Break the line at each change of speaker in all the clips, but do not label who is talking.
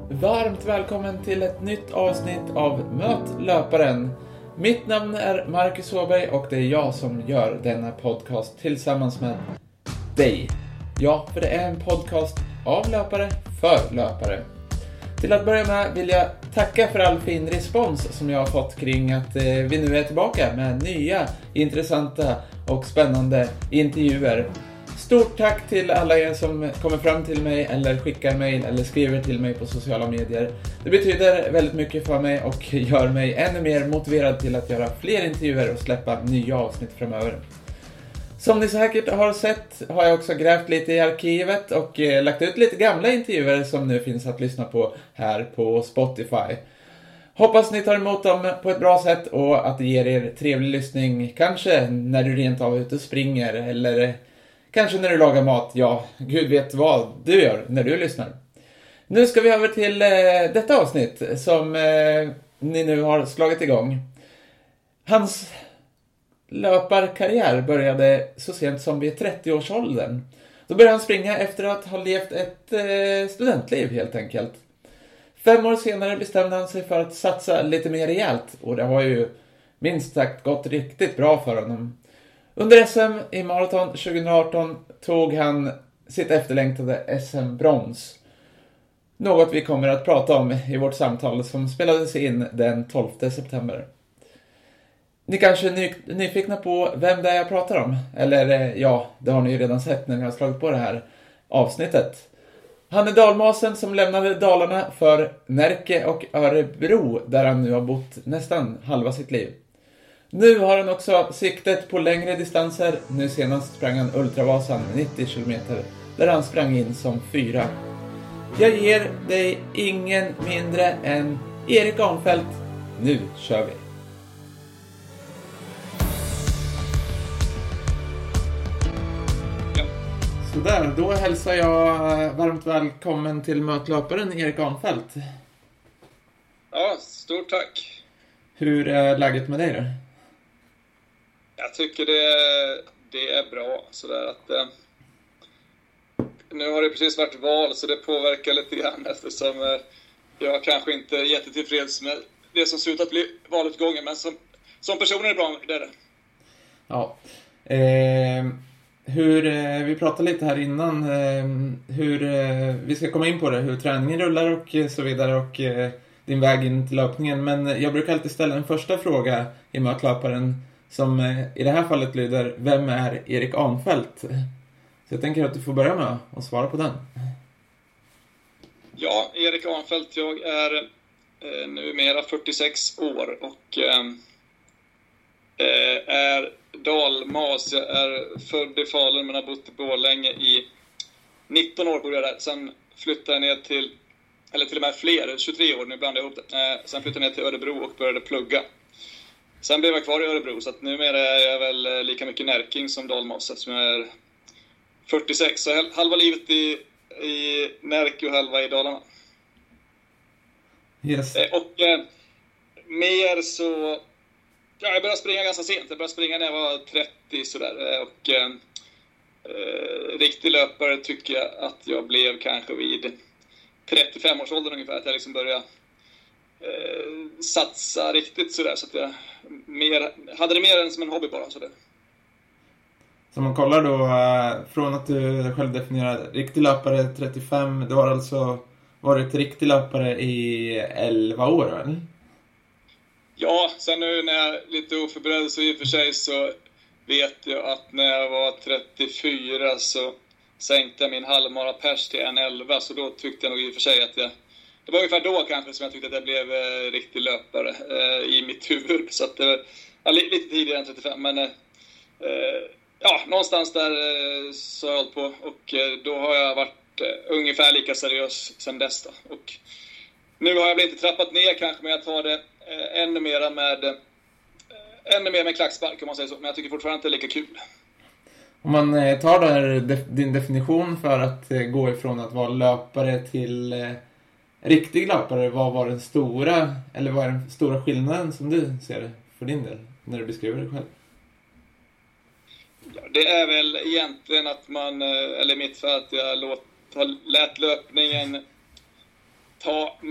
Varmt välkommen till ett nytt avsnitt av Möt löparen. Mitt namn är Marcus Åberg och det är jag som gör denna podcast tillsammans med dig. Ja, för det är en podcast av löpare för löpare. Till att börja med vill jag tacka för all fin respons som jag har fått kring att vi nu är tillbaka med nya, intressanta och spännande intervjuer. Stort tack till alla er som kommer fram till mig eller skickar mejl eller skriver till mig på sociala medier. Det betyder väldigt mycket för mig och gör mig ännu mer motiverad till att göra fler intervjuer och släppa nya avsnitt framöver. Som ni säkert har sett har jag också grävt lite i arkivet och lagt ut lite gamla intervjuer som nu finns att lyssna på här på Spotify. Hoppas ni tar emot dem på ett bra sätt och att det ger er trevlig lyssning. Kanske när du rent av är ute och springer eller kanske när du lagar mat. Ja, Gud vet vad du gör när du lyssnar. Nu ska vi över till detta avsnitt som ni nu har slagit igång. Hans löparkarriär började så sent som vid 30-årsåldern. Då började han springa efter att ha levt ett studentliv helt enkelt. 5 år senare bestämde han sig för att satsa lite mer rejält. Och det har ju minst sagt gått riktigt bra för honom. Under SM i maraton 2018 tog han sitt efterlängtade SM-brons. Något vi kommer att prata om i vårt samtal som spelades in den 12 september. Ni kanske är nyfikna på vem det är jag pratar om. Eller ja, det har ni ju redan sett när ni har slagit på det här avsnittet. Han är dalmasen som lämnade Dalarna för Närke och Örebro där han nu har bott nästan halva sitt liv. Nu har han också siktet på längre distanser. Nu senast sprang han Ultravasan 90 km där han sprang in som 4. Jag ger dig ingen mindre än Erik Arnfeldt. Nu kör vi! Sådär, då hälsar jag varmt välkommen till mötlöparen Erik Arnfeldt.
Ja, stort tack.
Hur är läget med dig då?
Jag tycker det är bra. Sådär att, nu har det precis varit val så det påverkar lite grann eftersom jag kanske inte är jättetillfreds med det som ser ut att bli valutgången. Men som person är det bra, det är det.
Ja, vi pratade lite här innan hur vi ska komma in på det, hur träningen rullar och så vidare och din väg in till löpningen. Men jag brukar alltid ställa en första fråga i mötlöparen som i det här fallet lyder: vem är Erik Arnfeldt? Så jag tänker att du får börja med att svara på den.
Ja, Erik Arnfeldt, jag är numera 46 år och är dalmas. Jag är född i Falun men har bott i Borlänge i 19 år började jag där. Sen flyttade jag ner till och med fler, 23 år, nu blandar jag ihop det. Sen flyttade jag ner till Örebro och började plugga. Sen blev jag kvar i Örebro så att numera är jag väl lika mycket närking som dalmas eftersom jag är 46. Så halva livet i Närke och halva i Dalarna.
Yes.
Och mer så... Ja, jag började springa ganska sent. Jag började springa när jag var 30 sådär. Och riktig löpare tycker jag att jag blev kanske vid 35-årsåldern ungefär. Att jag liksom började satsa riktigt sådär. Så att jag hade det mer än som en hobby bara. Sådär.
Så man kollar då från att du själv definierar riktig löpare 35. Du har alltså varit riktig löpare i 11 år eller?
Ja, sen nu när jag är lite oförberedd så i och för sig så vet jag att när jag var 34 så sänkte jag min halvmara pers till 1:11. Så då tyckte jag nog i och för sig att det var ungefär då kanske som jag tyckte att jag blev riktig löpare i mitt huvud. Så att det var lite tidigare än 35 men ja, någonstans där så har jag hållit på och då har jag varit ungefär lika seriös sen dess då. Och nu har jag väl inte trappat ner kanske men jag tar det ännu mer med klackspark om man säger så. Men jag tycker fortfarande att det är lika kul.
Om man tar där din definition för att gå ifrån att vara löpare till riktig löpare, vad är den stora skillnaden som du ser det för din del när du beskriver dig själv?
Ja, det är väl egentligen att man, eller mitt för att jag lät löpningen ta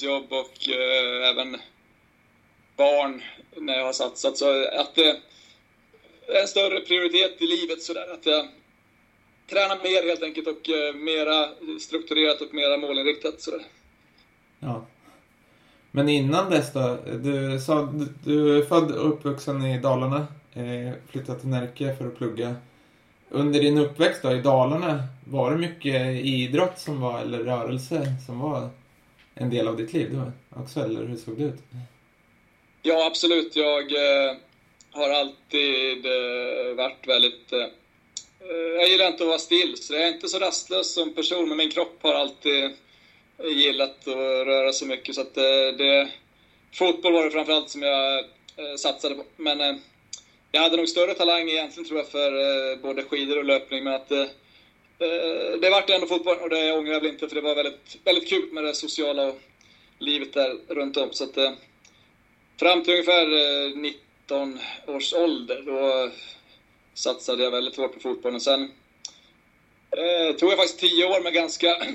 heltidsjobb och även barn när jag har satsat. Så att det är en större prioritet i livet sådär. Att jag tränar mer helt enkelt och mera strukturerat och mera målinriktat sådär.
Ja. Men innan dess då, du sa du är född och uppvuxen i Dalarna, flyttade till Närke för att plugga. Under din uppväxt då i Dalarna, var det mycket idrott som var, eller rörelse som var en del av ditt liv då också, eller hur såg det ut?
Ja, absolut. Jag har alltid varit väldigt... jag gillar inte att vara still, så jag är inte så rastlös som person, men min kropp har alltid gillat att röra så mycket. Så att fotboll var det framförallt som jag satsade på. Men jag hade nog större talang egentligen tror jag för både skidor och löpning. Men att det vart ändå fotboll, och det ångrar jag väl inte, för det var väldigt, väldigt kul med det sociala och livet där runt om. Så att fram till ungefär 19 års ålder då satsade jag väldigt hårt på fotbollen. Sen tog jag faktiskt 10 år med ganska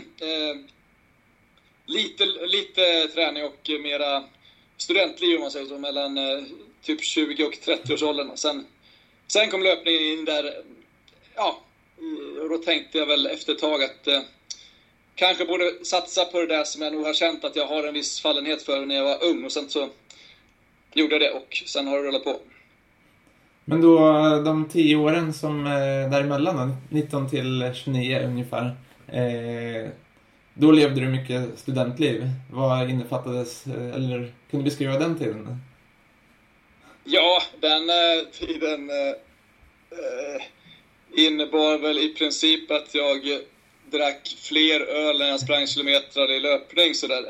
lite träning och mera studentliv om man säger så, mellan typ 20 och 30 års åldern. Sen kom löpningen in där, ja, och då tänkte jag väl efter ett tag att kanske borde satsa på det där som jag nog har känt att jag har en viss fallenhet för när jag var ung, och sen så gjorde jag det och sen har det rullat på. Men
då de 10 åren som däremellan då, 19 till 29 ungefär, då levde du mycket studentliv. Vad innefattades, eller kan du beskriva den tiden?
Ja, den tiden innebar väl i princip att jag drack fler öl än jag sprang kilometrar i löpning sådär.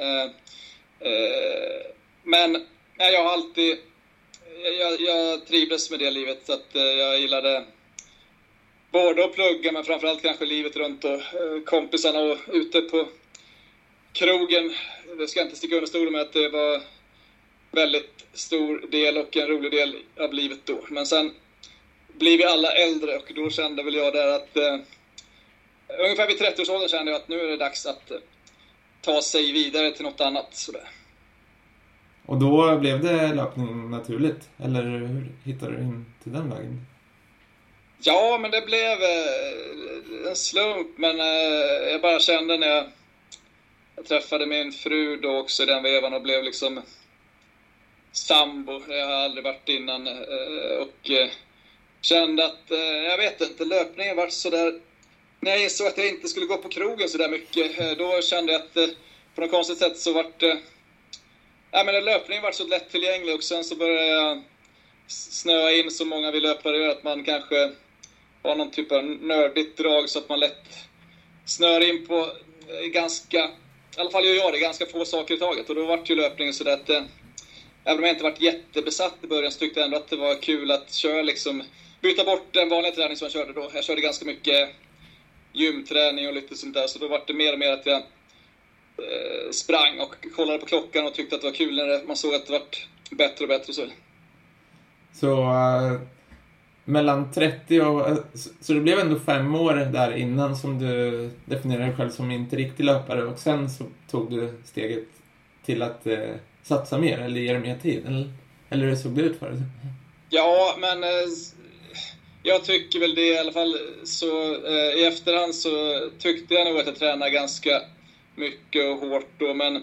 Men jag har alltid jag trivdes med det livet, så att jag gillade både att plugga men framförallt kanske livet runt och kompisarna och ute på krogen. Det ska inte sticka under stolen med att det var väldigt stor del och en rolig del av livet då. Men sen blir vi alla äldre och då kände väl jag där att ungefär vid 30-årsåldern kände jag att nu är det dags att ta sig vidare till något annat sådär.
Och då blev det löpning naturligt? Eller hur hittade du in till den vägen?
Ja, men det blev en slump. Men jag bara kände när jag träffade min fru då också i den vevan och blev liksom sambo. Det har jag aldrig varit innan. Och kände att, jag vet inte, löpningen var så där. När jag insåg att jag inte skulle gå på krogen så där mycket, då kände jag att på något konstigt sätt så vart men löpningen var så lättillgänglig, och sen så började jag snöa in så många vi löpare att man kanske har någon typ av nördigt drag, så att man lätt snör in på ganska, i alla fall gör jag det, ganska få saker i taget. Och då var ju löpningen så att även om jag inte varit jättebesatt i början så tyckte jag ändå att det var kul att köra liksom, byta bort den vanliga träning som jag körde då. Jag körde ganska mycket gymträning och lite sånt där, så då var det mer och mer att jag sprang och kollade på klockan och tyckte att det var kul när man såg att det var bättre och bättre.
Så mellan 30 och... Så det blev ändå 5 år där innan som du definierade dig själv som inte riktig löpare, och sen så tog du steget till att satsa mer eller ge dig mer tid, eller hur såg det ut för dig?
Ja, men jag tycker väl det i alla fall. Så i efterhand så tyckte jag nog att jag tränade ganska mycket och hårt då, men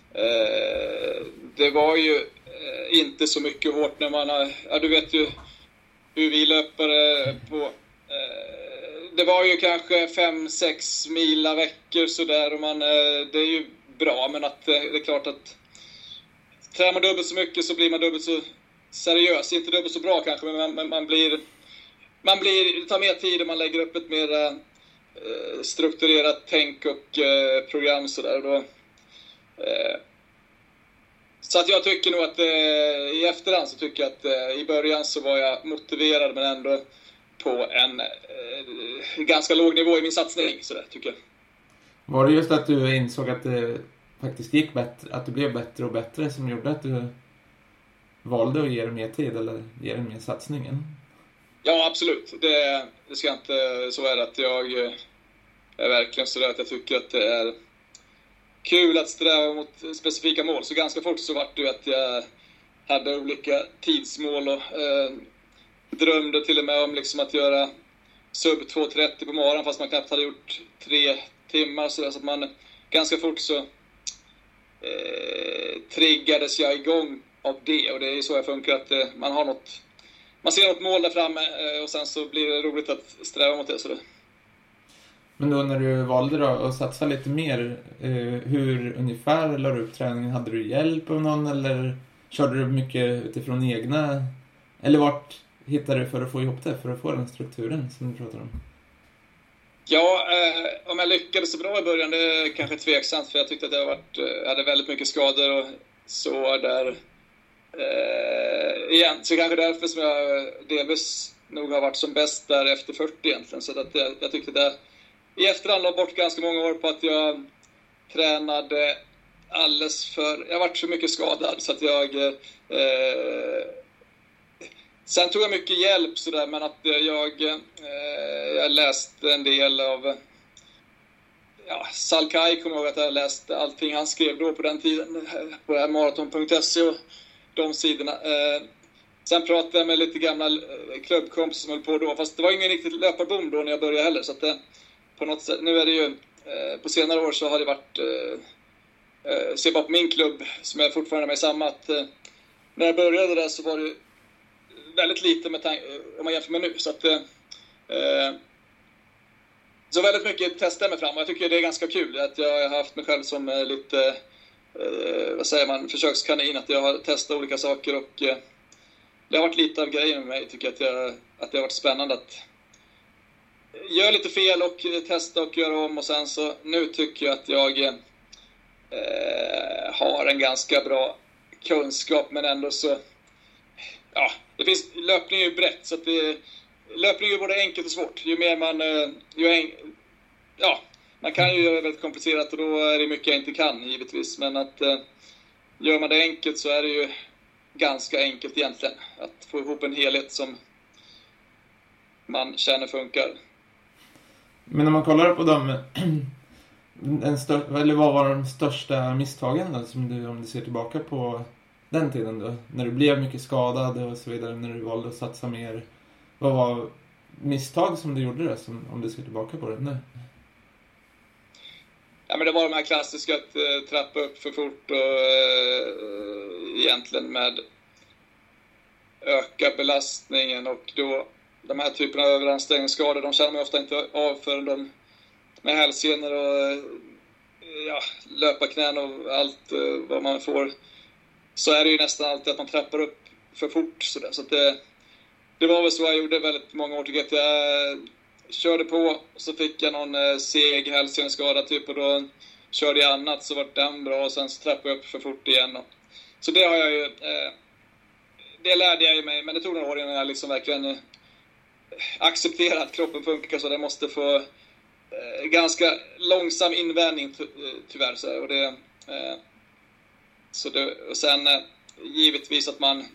det var ju inte så mycket hårt när man har, ja, du vet ju hur vi löpare på det var ju kanske 5-6 mila veckor så där, och man det är ju bra, men att det är klart att tränar man dubbelt så mycket så blir man dubbelt så seriös, inte dubbelt så bra kanske, men man blir det tar mer tid och man lägger upp ett mer strukturerat tänk och program så där då. Så att jag tycker nog att i efterhand så tycker jag att i början så var jag motiverad, men ändå på en ganska låg nivå i min satsning så där, tycker jag.
Var det just att du insåg att det faktiskt gick bättre, att du blev bättre och bättre, som gjorde att du valde att ge dig mer tid eller ge dig mer satsningen?
Ja, absolut. Det ska inte, så är det att jag är verkligen så där att jag tycker att det är kul att sträva mot specifika mål. Så ganska fort så var det att jag hade olika tidsmål och drömde till och med om liksom att göra sub 2.30 på morgonen fast man knappt hade gjort 3 timmar. Så att man ganska fort så triggades jag igång av det. Och det är ju så jag funkar, att man ser något mål där framme och sen så blir det roligt att sträva mot det. Så det.
Men då när du valde då att satsa lite mer, hur ungefär la du upp träningen? Hade du hjälp av någon eller körde du mycket utifrån egna? Eller vart hittade du för att få ihop det, för att få den strukturen som du pratar om?
Ja, om jag lyckades så bra i början, det är kanske tveksamt, för jag tyckte att jag hade väldigt mycket skador och så där igen. Så kanske därför som jag delvis nog har varit som bäst där efter 40 egentligen. Så att jag tyckte att jag i efterhand la bort ganska många år på att jag tränade alldeles för... Jag varit så mycket skadad så att jag... Sen tog jag mycket hjälp sådär, men att jag läste en del av... Salkai kommer ihåg att jag läste allting han skrev då på den tiden på maraton.se och de sidorna. Sen pratade jag med lite gamla klubbkompisar som höll på då, fast det var ingen riktigt löparbom då när jag började heller, så att på något sätt, nu är det ju på senare år så har det varit se bara på min klubb som jag fortfarande är med i samma, att när jag började där så var det väldigt lite om man jämför med nu, så att så väldigt mycket testar jag mig fram och jag tycker det är ganska kul att jag har haft mig själv som lite vad säger man, försökskanin, att jag har testat olika saker och det har varit lite av grejen med mig, tycker att det har varit spännande att göra lite fel och testa och göra om, och sen så nu tycker jag att jag har en ganska bra kunskap, men ändå så det finns, löpning är ju brett, så att löpning är både enkelt och svårt. Ju mer man man kan ju göra det väldigt komplicerat och då är det mycket jag inte kan givetvis, men att gör man det enkelt så är det ju ganska enkelt egentligen att få ihop en helhet som man känner funkar.
Men när man kollar på dem, vad var de största misstagen då, om du ser tillbaka på den tiden då, när du blev mycket skadad och så vidare, när du valde att satsa mer, vad var misstag som du gjorde det, om du ser tillbaka på det nu? Ja, men det var de här klassiska, att trappa upp för fort och egentligen med öka belastningen, och då de här typerna av överansträngningsskador, de känner man ofta inte av förrän de med hälsenor och löparknän och allt vad man får, så är det ju nästan alltid att man trappar upp för fort sådär. Så att det var väl så jag gjorde väldigt många år, tycker jag, att jag körde på och så fick jag någon seg hälsenskada typ, och då körde jag annat så var den bra och sen så trappade jag upp för fort igen. Så det har jag ju det lärde jag ju mig, men det tog några år innan jag liksom verkligen accepterade att kroppen funkar så. Det måste få ganska långsam invänning tyvärr så, och det och sen givetvis att man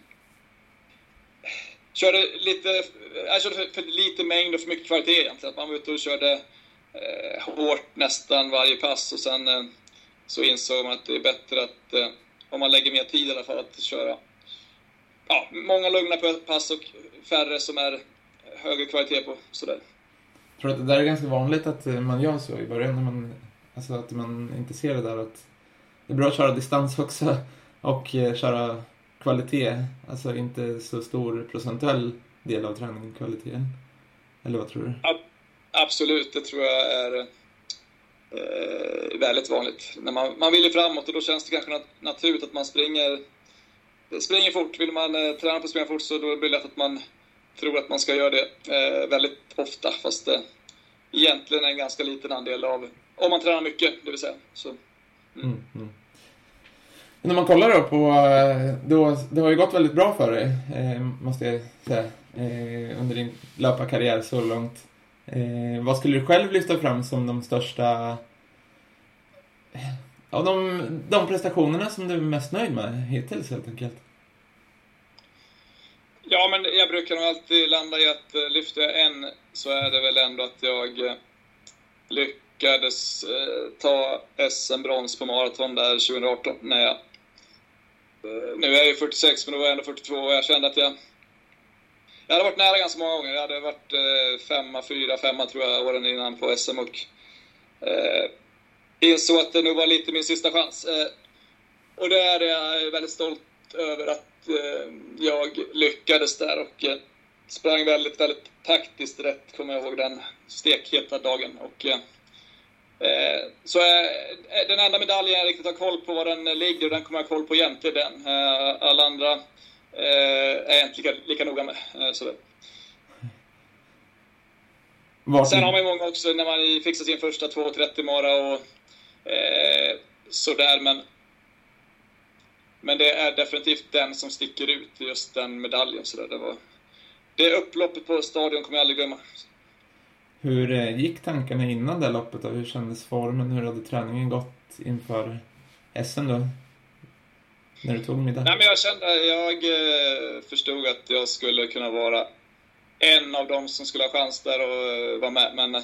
körde för lite mängd och för mycket kvalitet egentligen. Att man var ute och körde hårt nästan varje pass, och sen så insåg man att det är bättre att om man lägger mer tid i alla fall, att köra många lugna pass och färre som är högre kvalitet på sådär. Jag tror att det där är ganska vanligt att man gör så i början, när att man inte ser det där, att det är bra att köra distans också och köra kvalitet, alltså inte så stor procentuell del av träningen kvalitet. Eller vad tror du? Absolut, det tror jag är väldigt vanligt. När man vill ju framåt, och då känns det kanske naturligt att man springer fort. Vill man träna på att springa fort, så då blir det lätt att man tror att man ska göra det väldigt ofta, fast egentligen är en ganska liten andel av om man tränar mycket, det vill säga. Så. När man kollar då på det har ju gått väldigt bra för dig, måste jag säga, under din löparkarriär så långt. Vad skulle du själv lyfta fram som de största av de prestationerna som du är mest nöjd med hittills, helt enkelt? Ja, men jag brukar nog alltid landa i att lyfta en, så är det väl ändå att jag
lyckades ta SM-brons på maraton där 2018 när jag nu är jag ju 46 men då var jag ändå 42 och jag kände att jag hade varit nära ganska många gånger. Jag hade varit 4-5 tror jag åren innan på SM och insåg att det nog var lite min sista chans. Och det är jag väldigt stolt över att jag lyckades där och sprang väldigt, väldigt taktiskt rätt, kommer jag ihåg den stekheta dagen. Och så den enda medaljen jag riktigt har koll på var den ligger och den kommer jag ha koll på jämt, är den. Alla andra är jag inte lika noga med. Så sen har man ju många också när man fixar sin första 2.30 mara och sådär, men det är definitivt den som sticker ut, just den medaljen. Så det upploppet på stadion kommer jag aldrig glömma.
Hur gick tankarna innan det loppet? Hur kändes formen? Hur hade träningen gått inför SM då? När du tog middag?
Nej, men jag förstod att jag skulle kunna vara en av dem som skulle ha chans där och vara med. Men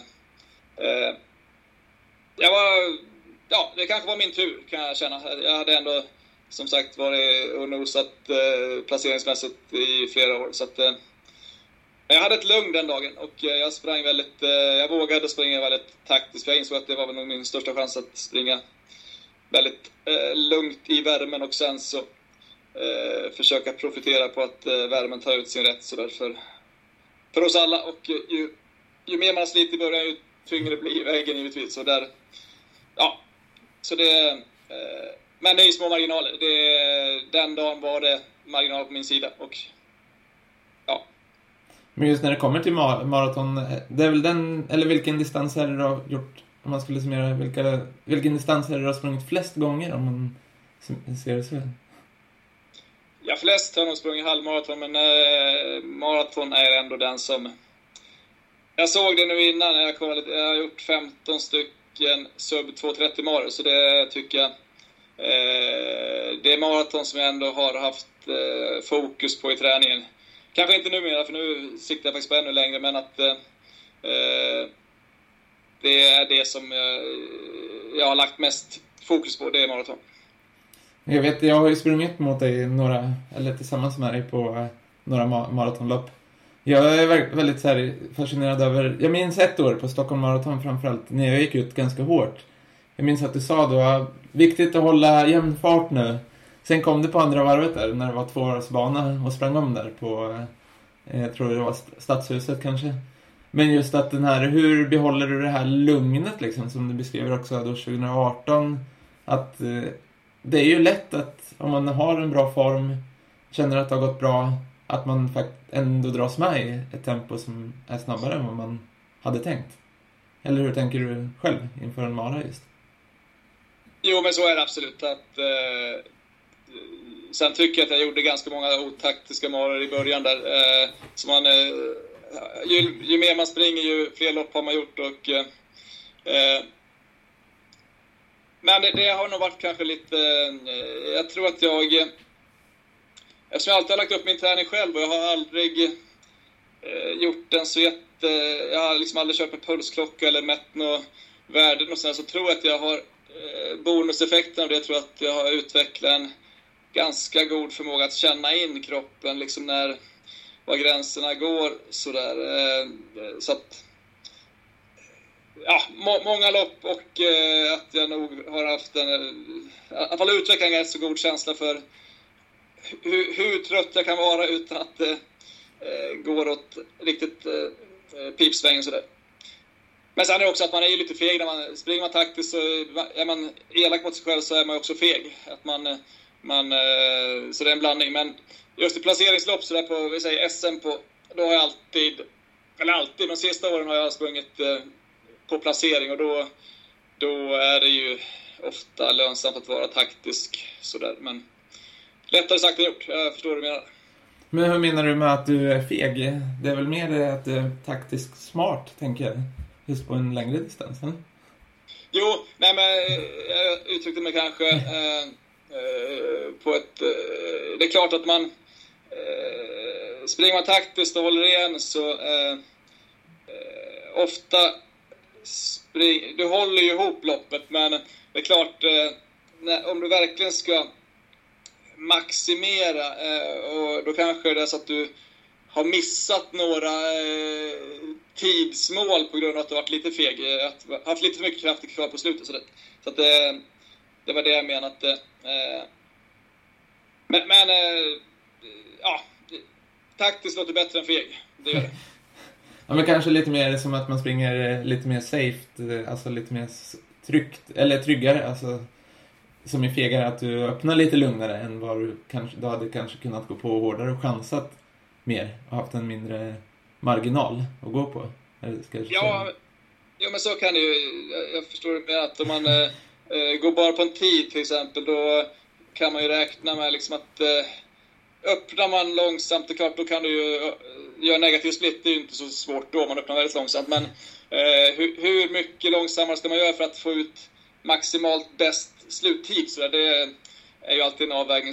det kanske var min tur, kan jag känna. Jag hade ändå som sagt varit och nosat placeringsmässigt i flera år. Så att jag hade ett lugn den dagen och jag sprang jag vågade springa väldigt taktiskt. För jag insåg att det var nog min största chans att springa väldigt lugnt i värmen och sen så försöka profitera på att värmen tar ut sin rätt så därför för oss alla. Och ju mer man sliter i början, ju tyngre blir vägen givetvis. Så där, ja, så det men det är ju små marginaler. Den dagen var det marginal på min sida och ja.
Men just när det kommer till maraton, det är väl den, eller vilken distans är det du har gjort, om man skulle summera, vilken distans är det du har sprungit flest gånger om man ser det så?
Ja, flest har nog sprungit halvmaraton, men maraton är ändå den som jag såg det nu innan jag har gjort 15 stycken sub 2.30 maraton, så det tycker jag det är maraton som jag ändå har haft fokus på i träningen. Kanske inte numera, för nu siktar jag faktiskt på ännu längre, men att det är det som jag har lagt mest fokus på, det är maraton.
Jag har ju sprungit mot dig tillsammans med dig på några maratonlopp. Jag är väldigt så här fascinerad över, jag minns ett år på Stockholm Marathon framförallt, när jag gick ut ganska hårt. Jag minns att du sa då, viktigt att hålla jämn fart nu. Sen kom det på andra varvet där, när det var 2-årsbana och sprang om där på, jag tror det var Stadshuset kanske. Men just att hur behåller du det här lugnet liksom, som du beskriver också då 2018, att det är ju lätt att om man har en bra form, känner att det har gått bra, att man faktiskt ändå dras med i ett tempo som är snabbare än vad man hade tänkt. Eller hur tänker du själv inför en mara just?
Jo, men så är det absolut. Sen tycker jag att jag gjorde ganska många otaktiska maror i början där. Så ju mer man springer, ju fler lopp har man gjort. Men det har nog varit kanske lite... Jag tror att eftersom jag alltid har lagt upp min träning själv och jag har aldrig gjort den så jag har liksom aldrig kört med pulsklocka eller mätt några värden och så tror jag att jag har bonuseffekten av det. Jag tror att jag har utvecklat en ganska god förmåga att känna in kroppen liksom var gränserna går sådär. Så att många lopp och att jag nog har haft i alla fall utvecklat en ganska god känsla för hur trött jag kan vara utan att det går åt riktigt pipsväng och sådär. Men sen är det också att man är lite feg när springer man taktiskt, så är man elak mot sig själv så är man också feg. Att så det är en blandning. Men just i placeringslopp så där på, vi säger SM då har jag alltid, de sista åren har jag sprungit på placering och då är det ju ofta lönsamt att vara taktisk sådär. Men lättare sagt än gjort, jag förstår vad du menar.
Men hur menar du med att du är feg? Det är väl mer att du är taktiskt smart, tänker jag. Just på en längre distans, eller?
Jo, nej men jag uttryckte mig kanske på ett... det är klart att man springer man taktiskt och håller igen så ofta du håller ju ihop loppet, men det är klart, om du verkligen ska maximera, och då kanske det är så att du har missat några tidsmål på grund av att du varit lite feg, att haft lite för mycket kraft kvar på slutet, så att det var det jag menade. Men ja, taktiskt låter bättre än feg. Det gör det.
Ja, men kanske lite mer som att man springer lite mer safe, alltså lite mer tryggt, eller tryggare, alltså som är fegare, att du öppnar lite lugnare än vad du hade kanske kunnat gå på hårdare och chansat mer och haft en mindre marginal att gå på.
Ja, men så kan det ju. Jag förstår det med att om man går bara på en tid till exempel, då kan man ju räkna med liksom att öppnar man långsamt, det är klart, då kan du ju göra negativ split. Det är ju inte så svårt då, man öppnar väldigt långsamt. Men hur mycket långsammare ska man göra för att få ut maximalt bäst sluttid? Så det är ju alltid en avvägning.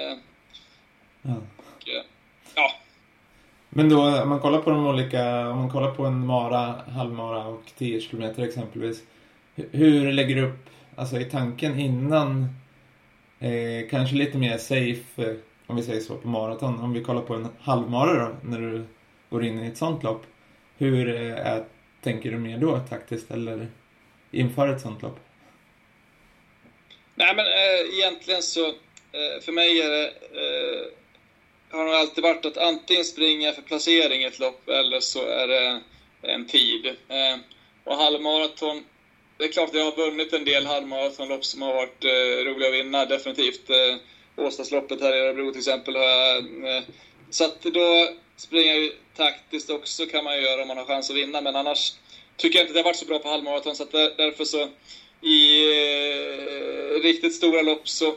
Ja.
Men då, om man kollar på de olika, om man kollar på en mara, halvmara och 10 kilometer exempelvis, hur lägger du upp, alltså i tanken innan, kanske lite mer safe, om vi säger så, på maraton, om vi kollar på en halvmara då, när du går in i ett sånt lopp, hur tänker du mer då taktiskt eller inför ett sånt lopp?
Nej, men egentligen så för mig är det har nog alltid varit att antingen springa för placering i ett lopp eller så är det en tid. Och halvmaraton, det är klart att jag har vunnit en del halvmaratonlopp som har varit roliga att vinna, definitivt. Åstasloppet här i Örebro till exempel har jag, så att då springer jag ju taktiskt också, kan man ju göra om man har chans att vinna, men annars tycker jag inte det har varit så bra på halvmaraton, så att därför så i riktigt stora lopp så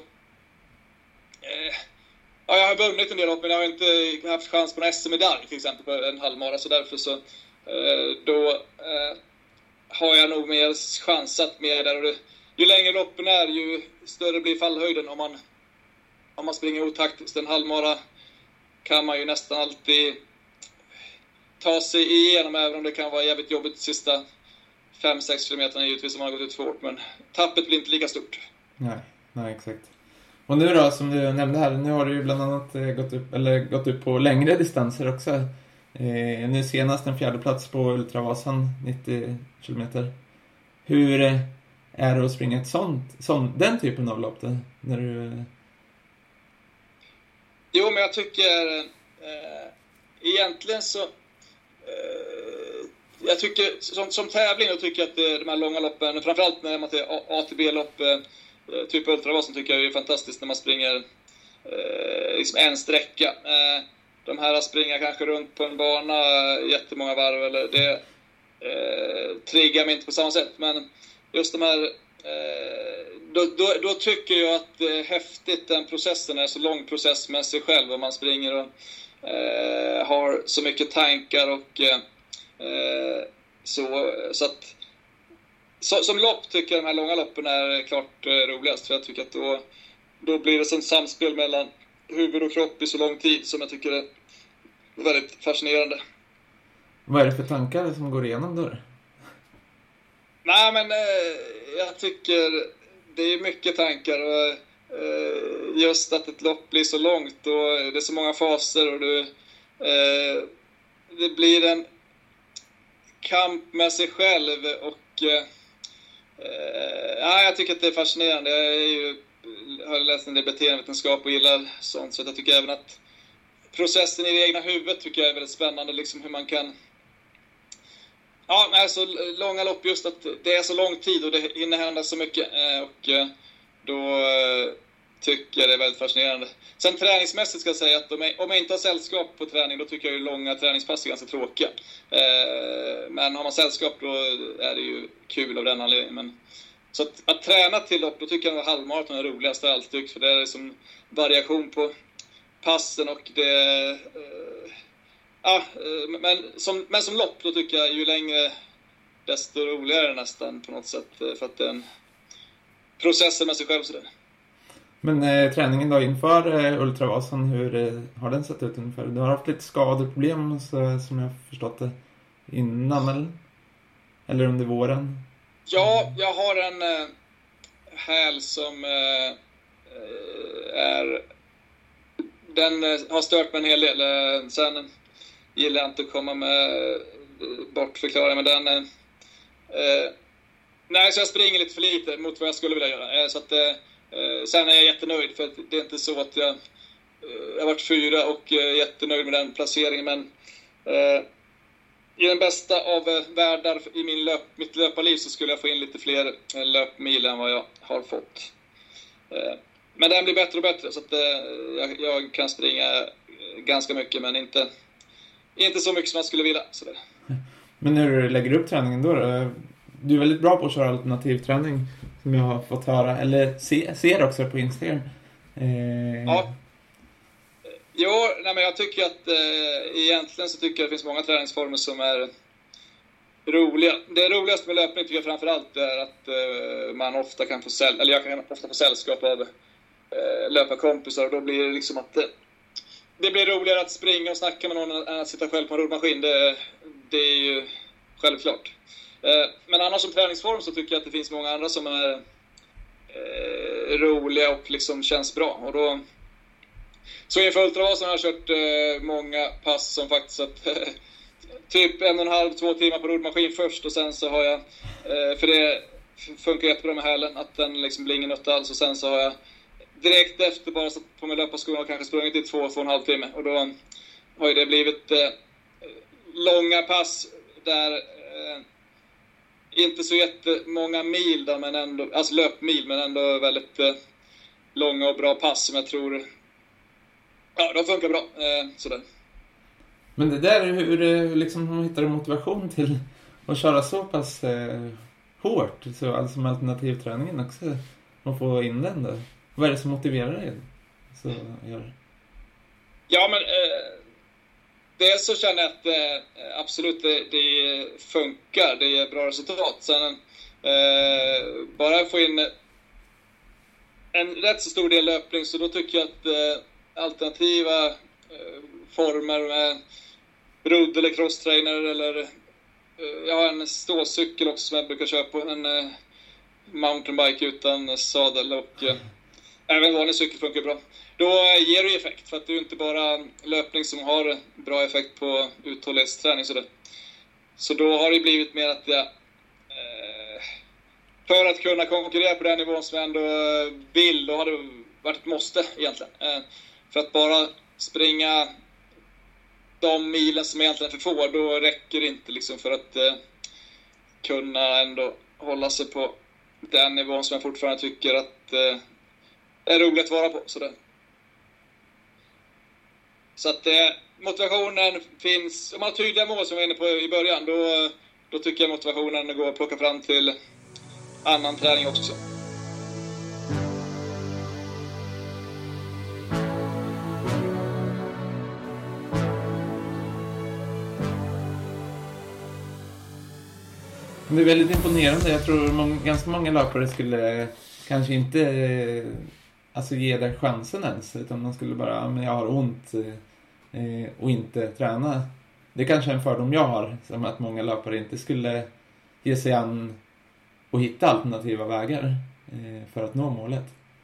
ja, jag har vunnit en del lopp, men jag har inte haft chans på en SM-medalj till exempel på en halvmara, så därför så då har jag nog mer chansat med där, och ju längre loppen är, ju större blir fallhöjden om man springer otaktiskt. En halvmara kan man ju nästan alltid ta sig igenom, även om det kan vara jävligt jobbigt sista 5-6 kilometerna givetvis om man har gått ut för hårt, men tappet blir inte lika stort.
Nej, exakt. Och nu då, som du nämnde här, nu har du ju bland annat gått upp på längre distanser också. Nu senast en 4:e plats på Ultravasan, 90 kilometer. Hur är det att springa ett den typen av lopp då, när du...
Jo, men jag tycker egentligen så jag tycker som tävling, då tycker jag att de här långa loppen, framförallt när man till ATB-lopp, typ Ultravasan, tycker jag är fantastiskt när man springer liksom en sträcka. De här springer kanske runt på en bana jättemånga varv, eller det triggar mig inte på samma sätt, men just de här då tycker jag att det är häftigt, den processen är så lång process med sig själv, och man springer och har så mycket tankar och så att som lopp tycker jag de här långa loppen är klart roligast, för jag tycker att då blir det som samspel mellan huvud och kropp i så lång tid, som jag tycker är väldigt fascinerande.
Vad är det för tankar som går igenom då?
Nej, men jag tycker det är mycket tankar, och just att ett lopp blir så långt och det är så många faser, och det blir en kamp med sig själv, och jag tycker att det är fascinerande. Jag har läst en del beteendevetenskap och gillar sånt, så jag tycker även att processen i det egna huvudet tycker jag är väldigt spännande, liksom hur man kan så långa lopp, just att det är så lång tid och det hinner hända så mycket, och då tycker jag det är väldigt fascinerande. Sen träningsmässigt ska jag säga att om jag inte har sällskap på träning, då tycker jag ju långa träningspass är ganska tråkiga. Men har man sällskap, då är det ju kul av den anledningen. Men så att träna till lopp, då tycker jag att halvmaraton är roligast av allt, för det är som variation på passen, och det men som lopp, då tycker jag ju längre desto roligare nästan på något sätt, för att den processen med sig själv sådär. Men
träningen då inför Ultravasan, hur har den sett ut ungefär? Du har haft lite skadeproblem, så, som jag förstått det innan, eller? Eller under våren?
Ja, jag har en häl som den har stört mig en hel del. Sen gillar jag inte att komma med bortförklaringar, men den nej, så jag springer lite för lite mot vad jag skulle vilja göra. Så att sen är jag jättenöjd, för att det är inte så att jag har varit 4 och jättenöjd med den placeringen, men i den bästa av världar i mitt löparliv så skulle jag få in lite fler löpmil än vad jag har fått. Men den blir bättre och bättre, så att jag kan springa ganska mycket, men inte så mycket som jag skulle vilja. Sådär. Men
hur lägger du upp träningen då? Du är väldigt bra på att köra alternativträning, som jag har fått höra, eller ser också på Instagram.
Ja. Jo, nej, men jag tycker att egentligen så tycker jag att det finns många träningsformer som är roliga. Det roligaste med löpning tycker jag framförallt är att man ofta kan få jag kan ofta få sällskap av löparkompisar, och då blir det liksom att det blir roligare att springa och snacka med någon än att sitta själv på en roddmaskin. Det är ju självklart. Men annars som träningsform så tycker jag att det finns många andra som är roliga och liksom känns bra. Och då så inför Ultravasan har jag kört många pass som faktiskt att typ 1,5-2 timmar på roddmaskin först, och sen så har jag för det funkar jättebra med hälen, att den liksom blir ingen nötta alls, och sen så har jag direkt efter bara satt på mig löparskor och kanske sprungit i 2,5 timmar, och då har ju det blivit långa pass där inte så jättemånga mil då, men ändå, alltså löpmil, men ändå väldigt långa och bra pass som jag tror de funkar bra. Sådär.
Men det där, hur liksom hittar du motivation till att köra så pass hårt, så alltså med alternativträningen också, och få in den då? Vad är det som motiverar dig så gör? Ja, men
dels så känner jag att absolut det funkar, det är bra resultat. Sen bara få in en rätt så stor del löpning, så då tycker jag att alternativa former med rodd eller crosstrainer, eller jag har en ståcykel också som jag brukar köra på, en mountainbike utan sadel, och även vanlig cykel funkar bra. Då ger det effekt, för att det är inte bara löpning som har bra effekt på uthållighetsträning. Så då har det blivit mer att jag för att kunna konkurrera på den nivån som jag ändå vill, då har det varit ett måste egentligen. För att bara springa de milen som egentligen är för få, då räcker det inte liksom för att kunna ändå hålla sig på den nivån som jag fortfarande tycker att är roligt att vara på. Så att motivationen finns. Om man har tydliga mål som vi var inne på i början, då tycker jag motivationen går att plocka fram till annan träning också.
Det är väldigt imponerande. Jag tror ganska många löpare skulle kanske inte ge dig chansen ens, utan de skulle bara, men jag har ont och inte träna. Det är kanske en fördom jag har, som att många löpare inte skulle ge sig an och hitta alternativa vägar för att nå målet.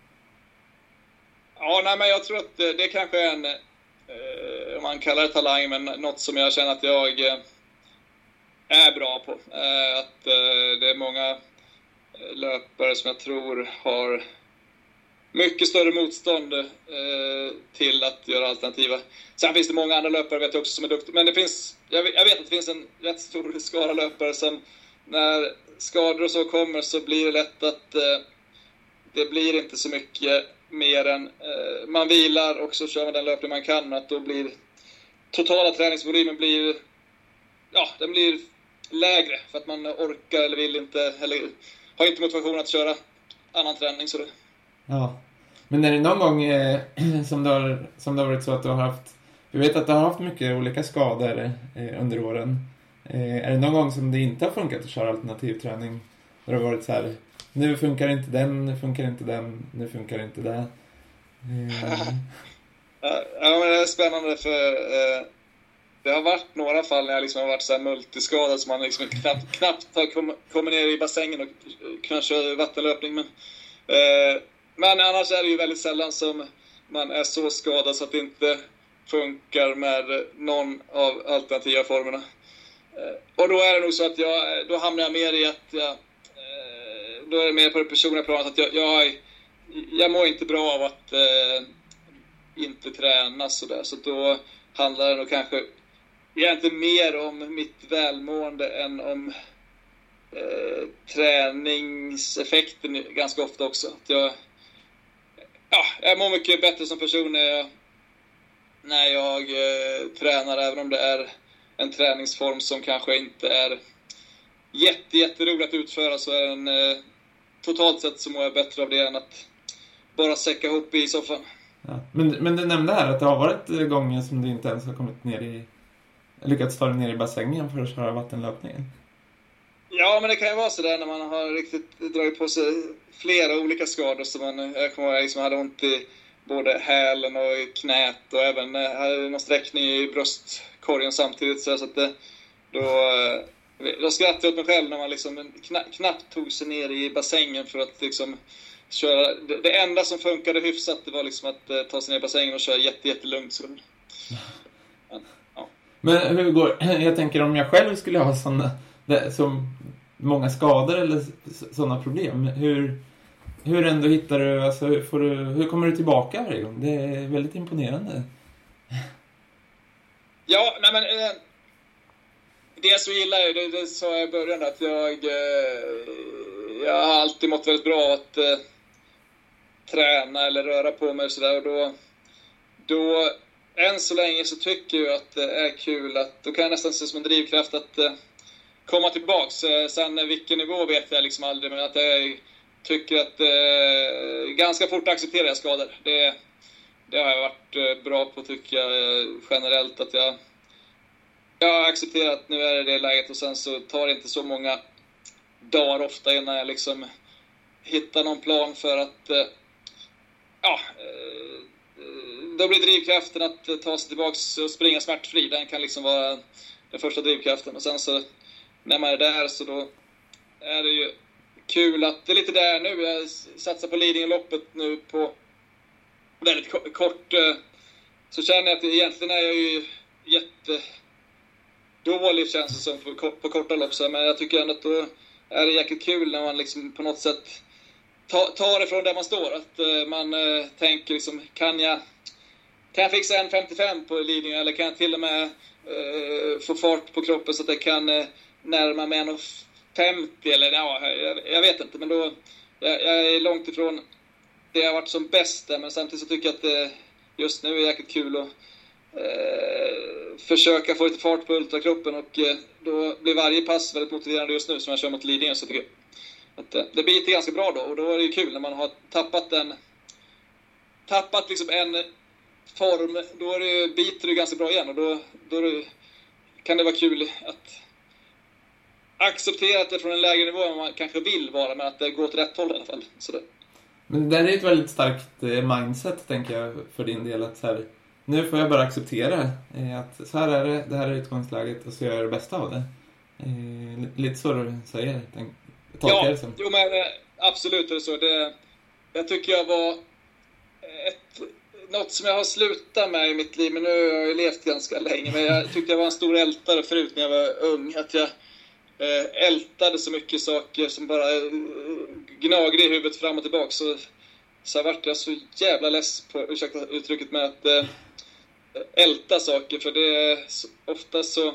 Ja, nej, men jag tror att det kanske är en, om man kallar det talang, men något som jag känner att jag är bra på. Att det är många löpare som jag tror har mycket större motstånd till att göra alternativa. Sen finns det många andra löpare, vet jag också, som är duktiga. Men jag vet att det finns en rätt stor skara löpare som, när skador och så kommer, så blir det lätt att det blir inte så mycket mer än man vilar och så kör man den löpning man kan. Att då blir totala träningsvolymen den blir lägre för att man orkar eller vill inte, eller har inte motivation att köra annan träning. Så det.
Ja, men är det någon gång som det har varit så att du har haft, vi vet att du har haft mycket olika skador under åren, är det någon gång som det inte har funkat att köra alternativträning, där det har varit så här, nu funkar inte den, nu funkar inte den, nu funkar inte det?
Ja, men det är spännande, för det har varit några fall när jag liksom har varit så här multiskadad som man liksom knappt har kommit ner i bassängen och kunnat köra vattenlöpning. Men annars är det ju väldigt sällan som man är så skadad så att det inte funkar med någon av alternativa formerna. Och då är det nog så att då hamnar jag mer i att då är det mer på det personliga planet att jag mår inte bra av att inte träna sådär. Så då handlar det nog kanske egentligen mer om mitt välmående än om träningseffekten ganska ofta också. Att jag mår mycket bättre som person när jag tränar, även om det är en träningsform som kanske inte är jätteroligt att utföra, så är den totalt sett så mår jag bättre av det än att bara säcka ihop i soffan.
Ja. Men du nämnde här att det har varit gånger som du inte ens har kommit ner lyckats ta dig ner i bassängen för att köra vattenlöpningen. Ja, men det kan ju vara så där när man har riktigt dragit på sig flera olika skador. Så jag kommer ihåg liksom hade ont i både hälen och knät och även hade någon sträckning i bröstkorgen samtidigt. Så att då skrattade jag åt mig själv när man liksom knappt tog sig ner i bassängen för att liksom köra. Det enda som funkade hyfsat, det var liksom att ta sig ner i bassängen och köra jättelugnt. Så. Ja. Men hur går, jag tänker om jag själv skulle ha så många skador eller sådana problem, hur ändå hittar du, alltså hur kommer du tillbaka varje gång? Det är väldigt imponerande. Ja, nej men det så gillar jag, det sa jag i början, att jag har alltid mått väldigt bra att träna eller röra på mig och sådär, och då än så länge så tycker jag att det är kul att, då kan jag nästan se som en drivkraft att komma tillbaks. Sen vilken nivå vet jag liksom aldrig, men att jag tycker att ganska fort accepterar jag skador. Det har jag varit bra på, tycker jag generellt, att jag har accepterat att nu är det läget, och sen så tar det inte så många dagar ofta innan jag liksom hittar någon plan för att då blir drivkraften att ta sig tillbaks och springa smärtfri. Den kan liksom vara den första drivkraften, och sen så när man är där så då är det ju kul att det är lite där nu. Jag satsar på Lidingö-loppet nu på väldigt kort, så känner jag att egentligen är jag ju jättedålig, känns det som på korta lopp, men jag tycker ändå att då är det jäkligt kul när man liksom på något sätt tar det från där man står, att man tänker liksom, kan jag fixa en 55 på Lidingö, eller kan jag till och med få fart på kroppen så att jag kan närma mig 1,50 eller jag vet inte, men då jag är långt ifrån det jag har varit som bäst där, men samtidigt så tycker jag att det just nu är jäkligt kul att försöka få lite fart på ultrakroppen, och då blir varje pass väldigt motiverande just nu som jag kör mot Lidingö, så tycker jag att det blir ganska bra då, och då är det ju kul när man har tappat liksom en form, då biter det ganska bra igen, och då kan det vara kul att acceptera att det är från en lägre nivå än man kanske vill vara, men att det går åt rätt håll i alla fall. Så det. Men det är ett väldigt starkt mindset, tänker jag, för din del, att så här, nu får jag bara acceptera att så här är det här är utgångsläget, och så gör jag det bästa av det. Lite så du säger. Ja, jo, men absolut är det så. Jag tycker jag var något som jag har slutat med i mitt liv, men nu har jag ju levt ganska länge, men jag tyckte jag var en stor ältare förut när jag var ung, att jag ältade så mycket saker som bara gnagde i huvudet fram och tillbaka, så vart jag så jävla less på, ursäkta uttrycket, med att älta saker, för det är ofta så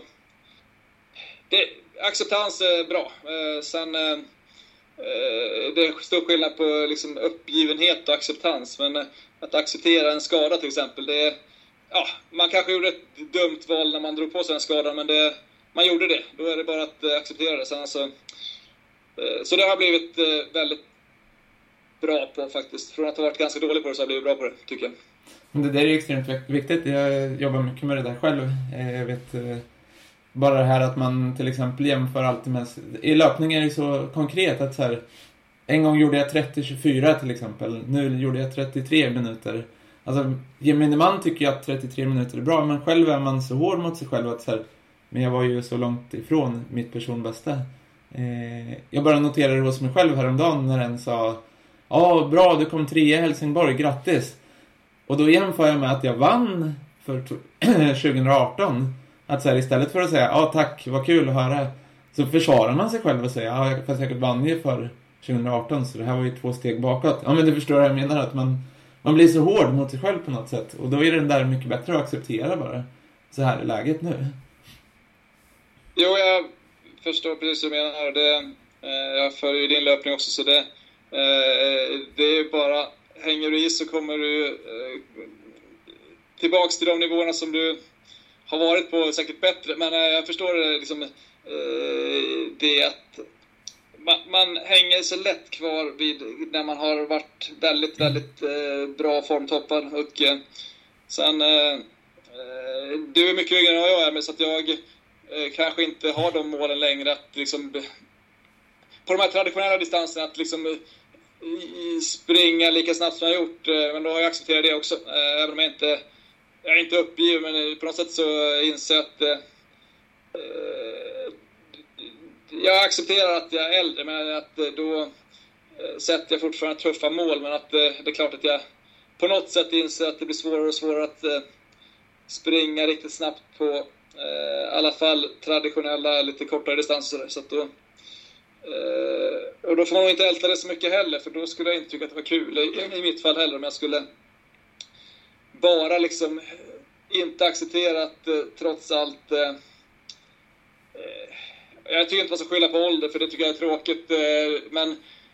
acceptans är bra. Sen det är stor skillnad på liksom uppgivenhet och acceptans, men att acceptera en skada till exempel, det är, man kanske gjorde ett dumt val när man drog på sig en skada, men man gjorde det, då är det bara att acceptera det. Sen så det har blivit väldigt bra på faktiskt. Från att ha varit ganska dålig på det så har jag blivit bra på det, tycker jag. Men det där är ju extremt viktigt. Jag jobbar mycket med det där själv. Jag vet bara det här att man till exempel jämför alltid med... I löpning är det så konkret att så här, en gång gjorde jag 30-24 till exempel. Nu gjorde jag 33 minuter. Alltså, gemene man tycker ju att 33 minuter är bra, men själv är man så hård mot sig själv att så här, men jag var ju så långt ifrån mitt personbästa. Jag bara noterade hos mig själv häromdagen när den sa ja, bra, du kom 3 i Helsingborg, grattis. Och då jämför jag med att jag vann för 2018. Att så här, istället för att säga ja tack, vad kul att höra, så försvarar man sig själv och säger ja, jag kan säkert vann ju för 2018, så det här var ju 2 steg bakåt. Ja, men du förstår vad jag menar, att man blir så hård mot sig själv på något sätt. Och då är det där mycket bättre att acceptera bara så här är läget nu.
Jo, jag förstår precis vad du menar. Jag följer ju din löpning också, så det är bara, hänger du i så kommer du tillbaks till de nivåerna som du har varit på, säkert bättre. Men jag förstår liksom, det att man hänger så lätt kvar vid när man har varit väldigt, väldigt bra formtoppad. Och sen du är mycket yngre än vad jag är, men så att jag kanske inte har de målen längre att liksom på de här traditionella distanserna att liksom springa lika snabbt som jag har gjort. Men då har jag accepterat det också, även om jag är inte uppgiven, men på något sätt så inser jag att jag accepterar att jag är äldre, men att då sätter jag fortfarande tuffa mål. Men att det är klart att jag på något sätt inser att det blir svårare och svårare att springa riktigt snabbt på i alla fall traditionella lite kortare distanser. Så att då, och då får man nog inte älta det så mycket heller, för då skulle jag inte tycka att det var kul i mitt fall heller, om jag skulle bara liksom inte acceptera att trots allt jag tycker inte man ska skylla på ålder, för det tycker jag är tråkigt, men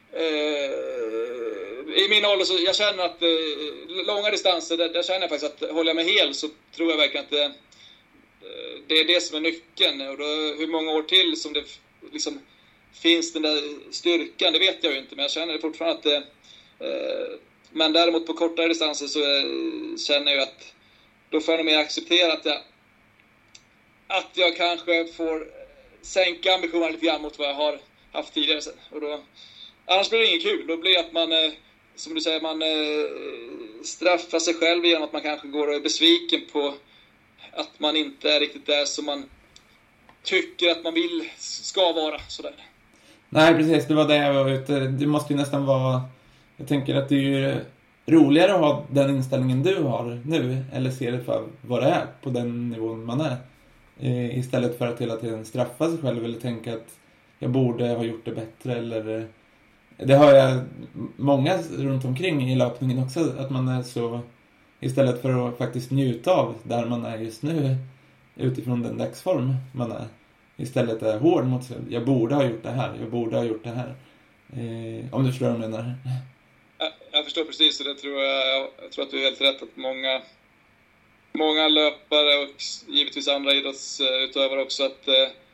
i min ålder så jag känner att långa distanser, där känner jag faktiskt att håller jag mig hel så tror jag verkligen att det är det som är nyckeln. Och då, hur många år till som det liksom finns den där styrkan, det vet jag ju inte, men jag känner fortfarande att men däremot på kortare distanser så känner jag att då får jag nog mer acceptera att jag kanske får sänka ambitionerna lite grann mot vad jag har haft tidigare sen. Och då, annars blir det inget kul. Då blir det att man, som du säger, man straffar sig själv genom att man kanske går och är besviken på att man inte är riktigt där som man tycker att man ska vara. Sådär.
Nej, precis. Det var det jag var ute. Det måste ju nästan vara... Jag tänker att det är ju roligare att ha den inställningen du har nu, eller se det för vad det är på den nivån man är. Istället för att hela tiden straffa sig själv eller tänka att jag borde ha gjort det bättre. Eller, det har jag många runt omkring i löpningen också, att man är så, istället för att faktiskt njuta av där man är just nu utifrån den dagsform man är, istället är hård mot sig. Jag borde ha gjort det här, jag borde ha gjort det här. Om du förstår vad jag menar.
Jag förstår precis, och det tror jag tror att du är helt rätt, att många löpare och givetvis andra idrottsutövare också, att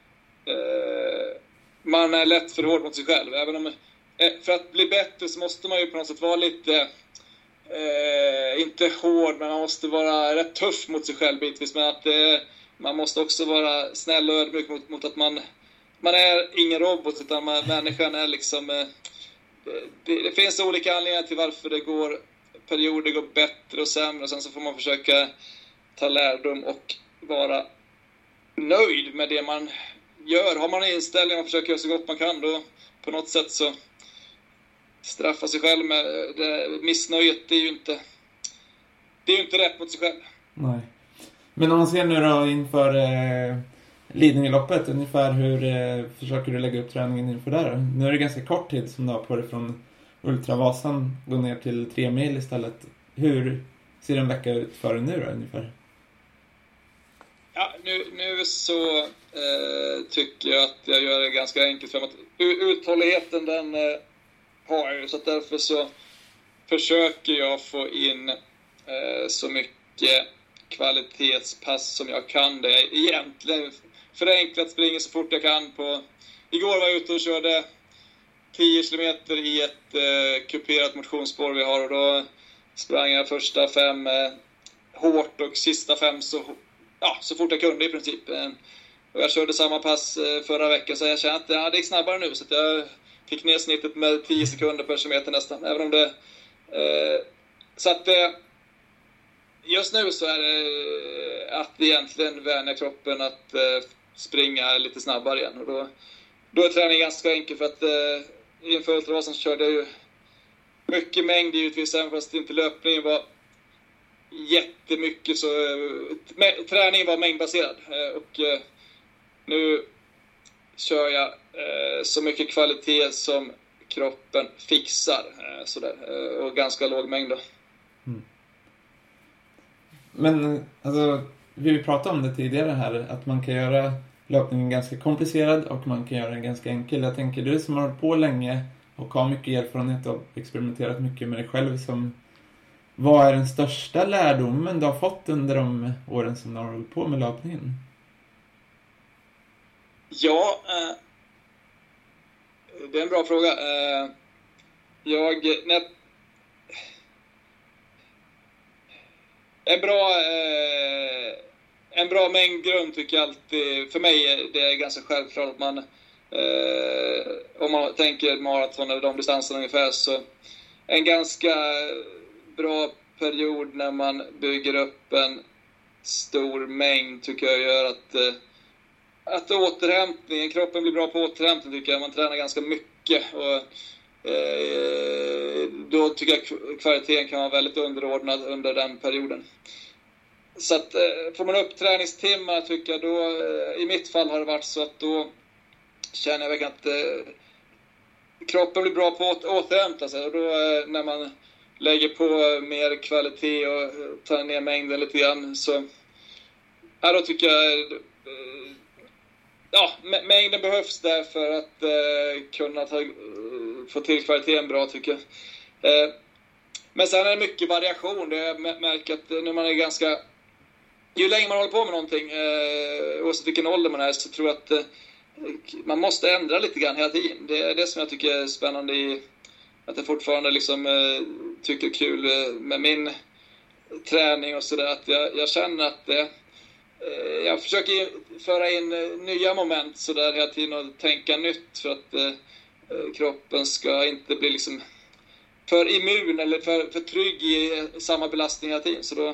man är lätt för hård mot sig själv. Även om, för att bli bättre så måste man ju på något sätt vara lite inte hård, men man måste vara rätt tuff mot sig själv bitvis. Men att man måste också vara snäll och ödmjuk mot att man är ingen robot, utan människan är liksom det finns olika anledningar till varför det går perioder går bättre och sämre, och sen så får man försöka ta lärdom och vara nöjd med det man gör. Har man en inställning och försöker göra så gott man kan, då på något sätt så straffa sig själv med det missnöjet, det är ju inte rätt mot sig själv. Nej.
Men om man ser nu då inför Lidingöloppet, ungefär hur försöker du lägga upp träningen inför där? Nu är det ganska kort tid som du har på dig från Ultravasan, gå ner till 3 mil istället. Hur ser en vecka ut för dig nu då ungefär?
Ja, nu så tycker jag att jag gör det ganska enkelt för mig. Uthålligheten, den har jag ju, så att därför så försöker jag få in så mycket kvalitetspass som jag kan. Det är egentligen förenklat, springer så fort jag kan. Igår var jag ute och körde 10 kilometer i ett kuperat motionsspår vi har, och då sprang jag första 5 hårt och sista 5 så fort jag kunde i princip. Och jag körde samma pass förra veckan, så jag kände att det gick snabbare nu, så att jag fick ner snittet med 10 sekunder per kilometer nästan, även om det så att just nu så är det att egentligen vänja kroppen att springa lite snabbare igen. Och då är träningen ganska enkel, för att inför Ultravasan körde jag ju mycket mängd givetvis, även fast inte löpningen var jättemycket, så träningen var mängdbaserad. Och nu kör jag så mycket kvalitet som kroppen fixar, sådär, och ganska låg mängd då.
Men alltså, vi pratade om det tidigare här, att man kan göra löpningen ganska komplicerad och man kan göra den ganska enkel. Jag tänker, du som har hållit på länge och har mycket erfarenhet och experimenterat mycket med dig själv, vad är den största lärdomen du har fått under de åren som du har hållit på med löpningen?
Ja, det är en bra fråga. En bra mängdgrund tycker jag alltid, för mig det är ganska självklart att man, om man tänker maraton eller de distanserna ungefär, så en ganska bra period när man bygger upp en stor mängd tycker jag gör att återhämtningen, kroppen blir bra på återhämtning tycker jag. Man tränar ganska mycket och då tycker jag kvaliteten kan vara väldigt underordnad under den perioden. Så att får man upp träningstimmar tycker jag då, i mitt fall har det varit så att då känner jag verkligen att kroppen blir bra på att återhämta sig. Och då när man lägger på mer kvalitet och tar ner mängden lite grann, så då tycker jag mängden behövs där för att kunna få till kvaliteten bra tycker jag. Men sen är det mycket variation. Jag märker att när man är ganska, ju längre man håller på med någonting, oavsett vilken ålder man är, så tror jag att man måste ändra lite grann hela tiden. Det är det som jag tycker är spännande i att jag fortfarande liksom tycker det är kul med min träning och sådär, att jag känner att jag försöker föra in nya moment så där hela tiden och tänka nytt, för att kroppen ska inte bli liksom för immun eller för trygg i samma belastning hela tiden. Så då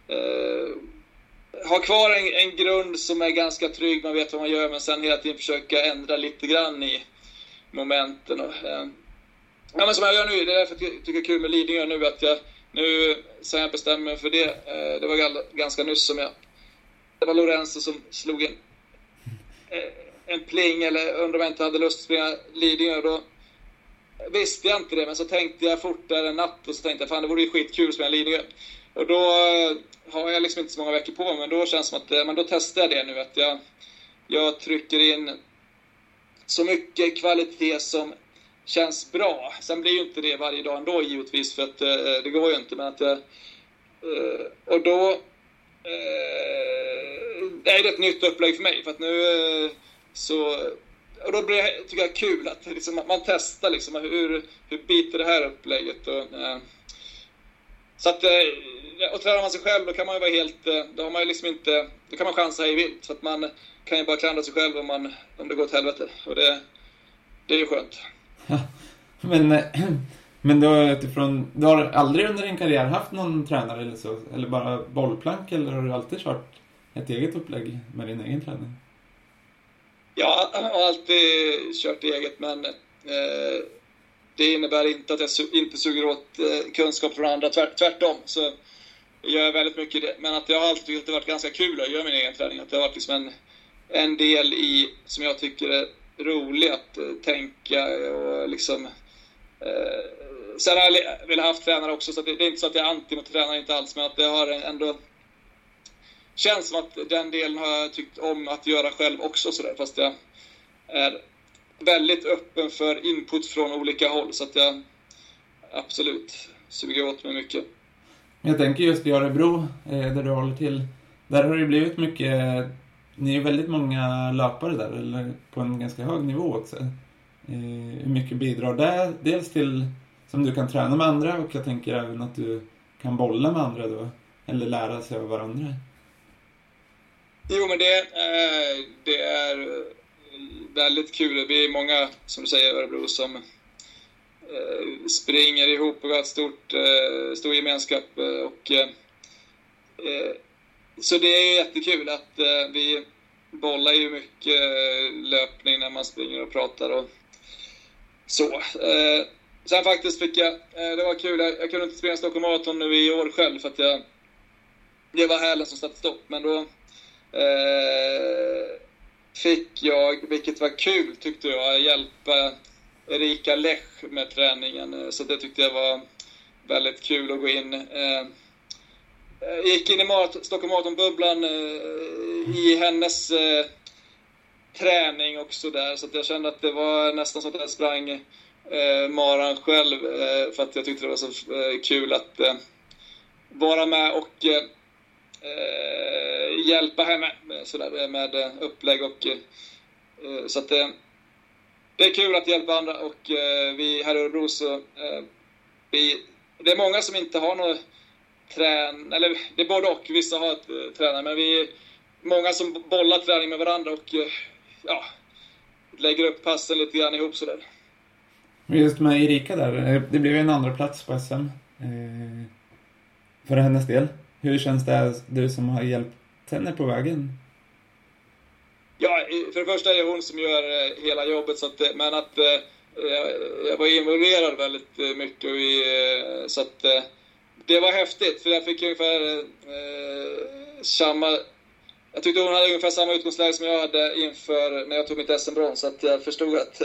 ha kvar en grund som är ganska trygg, man vet vad man gör, men sen hela tiden försöka ändra lite grann i momenten. Och, men som jag gör nu, det är därför jag tycker det är kul med Lidingö nu, att jag nu sen jag bestämmer mig för det, det var ganska nyss som det var Lorenzo som slog en pling, eller undrar om jag inte hade lust att springa Lidingö. Då visste jag inte det, men så tänkte jag fortare en natt och så tänkte jag, fan det vore ju skitkul att springa Lidingö. Och då har jag liksom inte så många veckor på mig, men då känns det som att då testar jag det nu, att jag trycker in så mycket kvalitet som känns bra. Sen blir ju inte det varje dag ändå givetvis, för att det går ju inte, men att och då det är ett nytt upplägg för mig, för att nu och då blir det, tycker jag, kul att liksom, man testar liksom, hur biter det här upplägget och så att och tränar man sig själv, då kan man ju vara helt, då har man ju liksom inte, då kan man chansa hej vilt, för att man kan ju bara klandra sig själv om det går åt helvete, och det är ju skönt.
Men då utifrån, du har aldrig under din karriär haft någon tränare eller så, eller bara bollplank, eller har du alltid kört ett eget upplägg med din egen träning?
Ja, jag har alltid kört eget, men det innebär inte att jag inte suger åt kunskap från andra, tvärtom, så gör jag väldigt mycket det. Men att det har alltid varit ganska kul att göra min egen träning, att det har varit liksom en del i som jag tycker är roligt att tänka och liksom sen har jag velat haft tränare också, så det är inte så att jag är anti mot tränare, inte alls, men att det har ändå känns som att den delen har jag tyckt om att göra själv också, så där, fast jag är väldigt öppen för input från olika håll, så att jag absolut suger åt mig mycket.
Jag tänker just i Örebro, där du håller till, där har det blivit mycket, ni är väldigt många löpare där, eller på en ganska hög nivå också. Hur mycket bidrar det dels till som du kan träna med andra, och jag tänker även att du kan bolla med andra då, eller lära sig av varandra?
Jo, men det är väldigt kul. Vi är många, som du säger, Örebro som springer ihop och har ett stor gemenskap, och Så det är jättekul att vi bollar ju mycket löpning när man springer och pratar och så. Sen faktiskt fick jag, det var kul, jag kunde inte springa Stockholm Marathon nu i år själv för att det var hälen som satte stopp. Men då fick jag, vilket var kul tyckte jag, hjälpa Erika Lech med träningen. Så det tyckte jag var väldigt kul att gå in. Gick in i Stockholm Marathon-bubblan i hennes träning också där. Så att jag kände att det var nästan så att jag sprang maran själv. För att jag tyckte det var så kul att vara med och hjälpa henne sådär, med upplägg. Och, så att det är kul att hjälpa andra. Och vi här i Örebro så det är många som inte har något eller det är både och, vissa har ett tränare, men vi är många som bollar träning med varandra och lägger upp passen lite grann ihop sådär.
Just med Erika där, det blev en andra plats på SM för hennes del. Hur känns det, du som har hjälpt henne på vägen?
Ja, för det första är det hon som gör hela jobbet, så att, men att jag var involverad väldigt mycket så att det var häftigt, för jag fick ungefär samma... Jag tyckte hon hade ungefär samma utgångsläge som jag hade inför när jag tog mitt SM-brons. Så att jag förstod att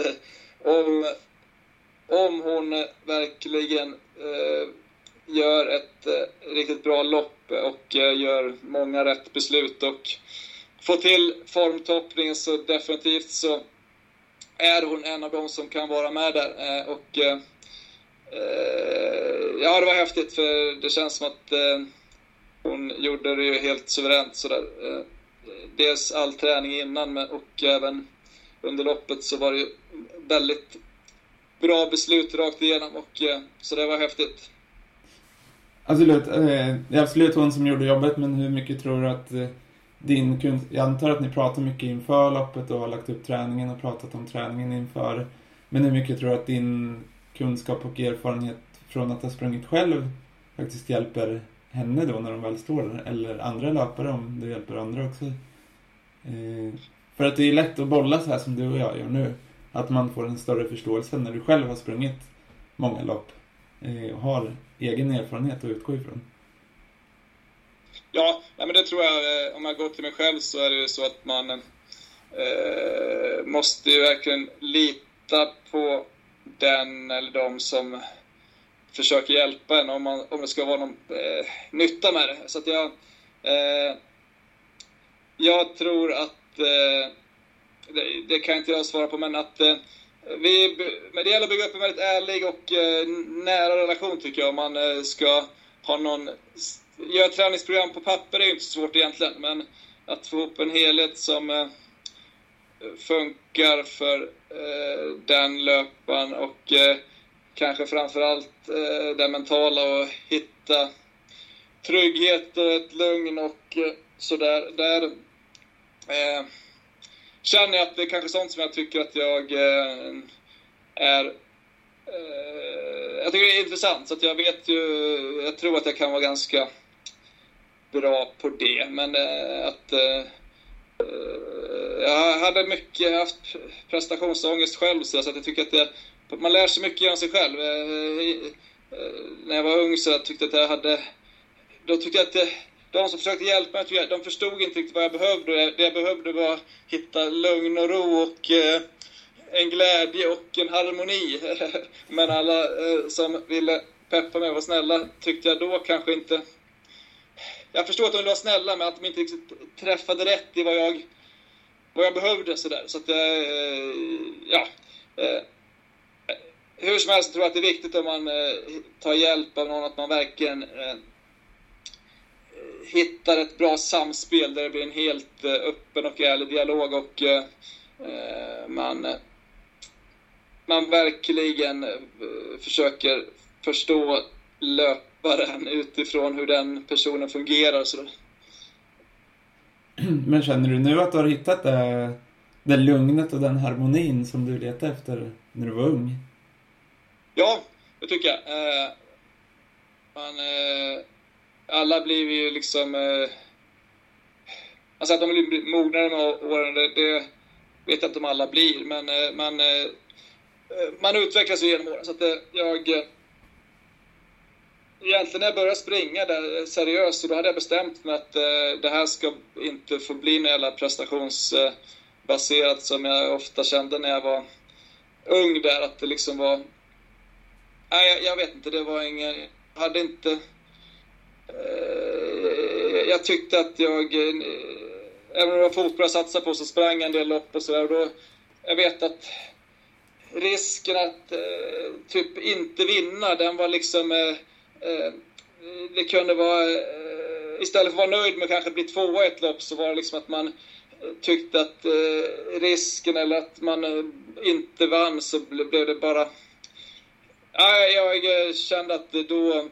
om hon verkligen gör ett riktigt bra lopp och gör många rätt beslut och får till formtoppningen, så definitivt så är hon en av dem som kan vara med där. Och ja, det var häftigt, för det känns som att hon gjorde det ju helt suveränt sådär. Dels all träning innan och även under loppet så var det ju väldigt bra beslut rakt igenom, och så det var häftigt.
Absolut, det är absolut hon som gjorde jobbet, men hur mycket tror du att jag antar att ni pratar mycket inför loppet och har lagt upp träningen och pratat om träningen inför, men hur mycket tror du att din kunskap och erfarenhet från att ha sprungit själv faktiskt hjälper henne då när de väl står där, eller andra löpare om det hjälper andra också? För att det är lätt att bolla så här som du och jag gör nu, att man får en större förståelse när du själv har sprungit många lopp och har egen erfarenhet att utgå ifrån.
Ja, men det tror jag, om jag går till mig själv så är det ju så att man måste ju verkligen lita på den eller de som försöker hjälpa en om det ska vara någon nytta med det. Så att jag tror att det kan inte jag svara på, men att men det gäller att bygga upp en väldigt ärlig och nära relation, tycker jag. Om man ska ha göra ett träningsprogram på papper är ju inte så svårt egentligen, men att få upp en helhet som funkar för den löpan och kanske framförallt det mentala, och hitta trygghet och ett lugn och sådär. Där känner jag att det är kanske sånt som jag tycker att jag tycker det är intressant, så att jag tror att jag kan vara ganska bra på det, men att jag hade haft prestationsångest själv, så att jag tycker att man lär sig mycket genom sig själv. När jag var ung så tyckte jag att de som försökte hjälpa mig, de förstod inte riktigt vad jag behövde. Det jag behövde var att hitta lugn och ro och en glädje och en harmoni. Men alla som ville peppa mig och vara snälla tyckte jag då kanske inte... Jag förstår att de var snälla, men att de inte riktigt träffade rätt i vad jag behövde. Sådär. Så att hur som helst tror jag att det är viktigt om man tar hjälp av någon, att man verkligen hittar ett bra samspel där det blir en helt öppen och ärlig dialog, och man verkligen försöker förstå löparen utifrån hur den personen fungerar. Så.
Men känner du nu att du har hittat det lugnet och den harmonin som du letade efter när du var ung?
Ja, det tycker jag. alla blir ju liksom... Alltså att de blir mognare med åren, det vet jag inte om alla blir. Men man utvecklas ju genom åren. Så att egentligen när jag började springa där seriöst, så då hade jag bestämt mig att det här ska inte få bli något jävla prestationsbaserat som jag ofta kände när jag var ung där. Att det liksom var... Nej, jag vet inte, det var ingen... Jag hade inte... Jag tyckte att även om det var fotboll jag satsade på, så sprang en del lopp och sådär. Och då, jag vet att risken att typ inte vinna, den var liksom... det kunde vara... istället för att vara nöjd med att kanske bli 2 i ett lopp, så var det liksom att man tyckte att risken, eller att man inte vann, så blev det bara... Jag kände att då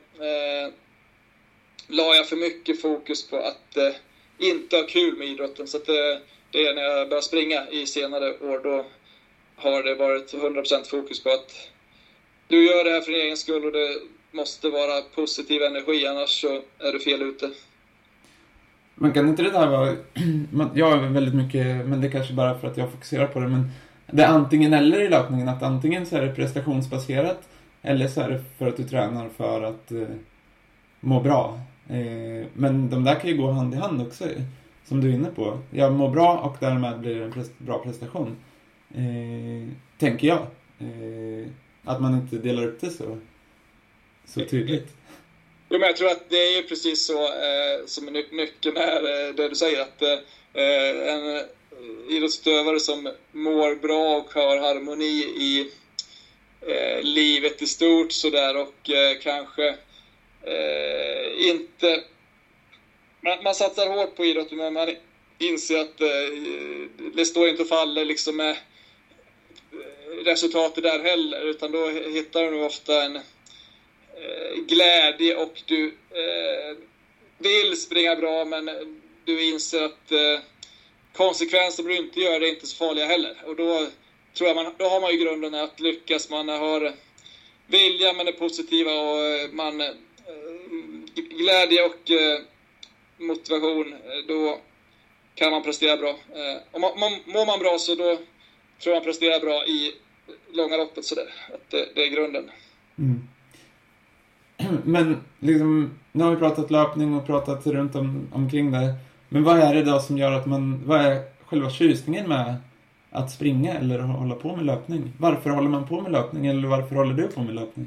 la jag för mycket fokus på att inte ha kul med idrotten. Så att det är när jag började springa i senare år, då har det varit 100% fokus på att du gör det här för din egen skull, och det måste vara positiv energi, annars så är du fel ute.
Man kan inte det där vara... Jag är väldigt mycket, men det är kanske bara för att jag fokuserar på det, men det är antingen eller i löpningen, att antingen så är det prestationsbaserat, eller så är det för att du tränar för att må bra. Men de där kan ju gå hand i hand också, som du är inne på. Jag mår bra och därmed blir det en bra prestation. Tänker jag. Att man inte delar upp det så tydligt.
Jo, men jag tror att det är ju precis så som nyckeln är det du säger, att en idrottsutövare som mår bra och har harmoni i livet i stort sådär, och kanske inte... Man satsar hårt på idrott, men man inser att det står inte och faller liksom med resultatet där heller, utan då hittar du nog ofta en glädje, och du vill springa bra, men du inser att konsekvenser du inte gör det inte så farliga heller. Och då tror jag då har man ju grunden att lyckas. Man har vilja, man är positiva, och man glädje och motivation, då kan man prestera bra. Om mår man bra, så då tror jag man presterar bra i långa loppet, så att det är grunden.
Mm. Men liksom, nu har vi pratat löpning och pratat runt omkring det. Men vad är det då som gör att vad är själva tjusningen med att springa eller hålla på med löpning? Varför håller man på med löpning, eller varför håller du på med löpning?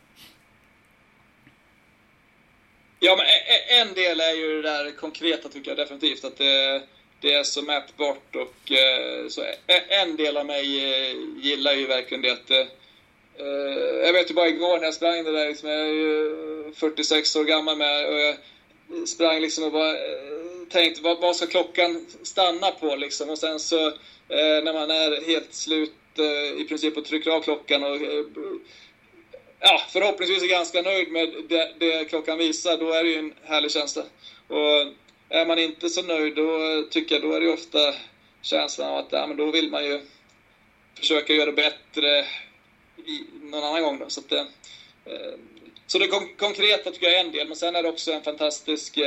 Ja, men en del är ju det där konkreta, tycker jag definitivt, att det är så mätbart, och så en del av mig gillar ju verkligen det att jag vet ju bara igår när jag sprang det där liksom, jag är ju 46 år gammal med, och jag sprang liksom och bara tänkte vad ska klockan stanna på liksom, och sen så när man är helt slut i princip och trycker av klockan och förhoppningsvis är ganska nöjd med det klockan visar, då är det ju en härlig känsla. Och är man inte så nöjd, då tycker jag då är det ofta känslan av att men då vill man ju försöka göra bättre någon annan gång då. Så det konkreta tycker jag är en del, men sen är det också en fantastisk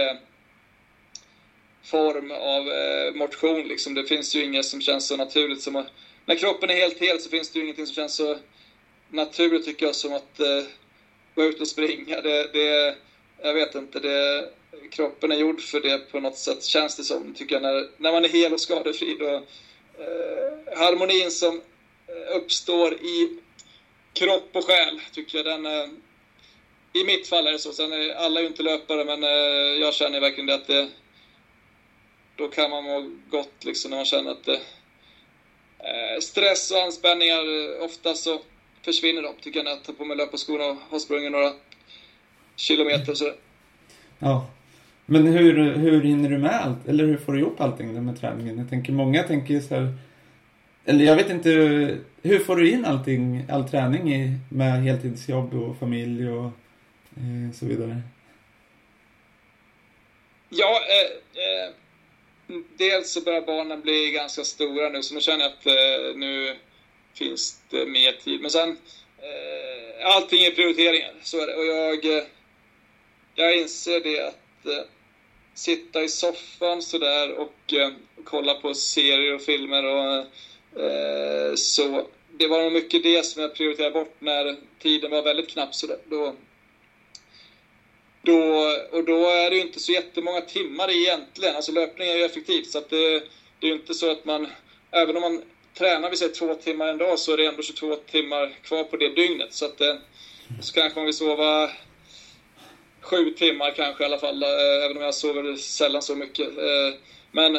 form av motion liksom. Det finns ju inget som känns så naturligt som när kroppen är helt så finns det ju ingenting som känns så naturligt, tycker jag, som att gå ut och springa. Jag vet inte, kroppen är gjord för det på något sätt, känns det som, tycker jag, när man är hel och skadefri. Då, harmonin som uppstår i kropp och själ, tycker jag, den i mitt fall är det så. Sen är alla ju inte löpare, men jag känner verkligen det att då kan man må gott liksom, när man känner att stress och anspänningar ofta så försvinner de, tycker jag, när jag tar på mig löparskorna och har sprungit några kilometer så.
Ja. Men hur hinner du med allt? Eller hur får du ihop allting med träningen? Jag tänker, många tänker så här, eller jag vet inte, hur får du in all träning med heltidsjobb och familj och så vidare?
Ja, dels så börjar barnen bli ganska stora nu, så nu känner jag att nu finns det mer tid. Men sen, allting är prioriteringar, så är det. Och jag inser det att sitta i soffan sådär och kolla på serier och filmer och så det var nog mycket det som jag prioriterade bort när tiden var väldigt knapp sådär. Då är det ju inte så jättemånga timmar egentligen. Alltså löpning är ju effektivt, så att det är ju inte så att man, även om man tränar vi säger 2 timmar en dag, så är det ändå 22 timmar kvar på det dygnet. Så att så kanske man vill sova 7 timmar kanske i alla fall, även om jag sover sällan så mycket. Men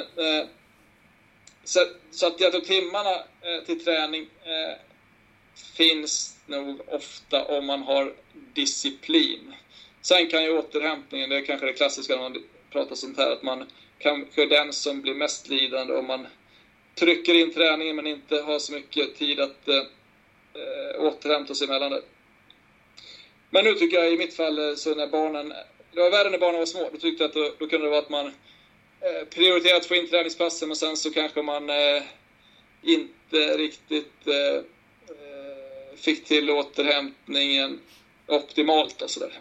så att jag tror timmarna till träning finns nog ofta om man har disciplin. Sen kan ju återhämtningen, det är kanske det klassiska när man pratar sånt här, att man kanske är den som blir mest lidande om man trycker in träningen men inte har så mycket tid att återhämta sig mellan det. Men nu tycker jag i mitt fall, så när barnen, det var värre när barnen var små, då tyckte jag att då kunde det vara att man prioriterat att få in träningspassen, men sen så kanske man inte riktigt fick till återhämtningen optimalt och sådär.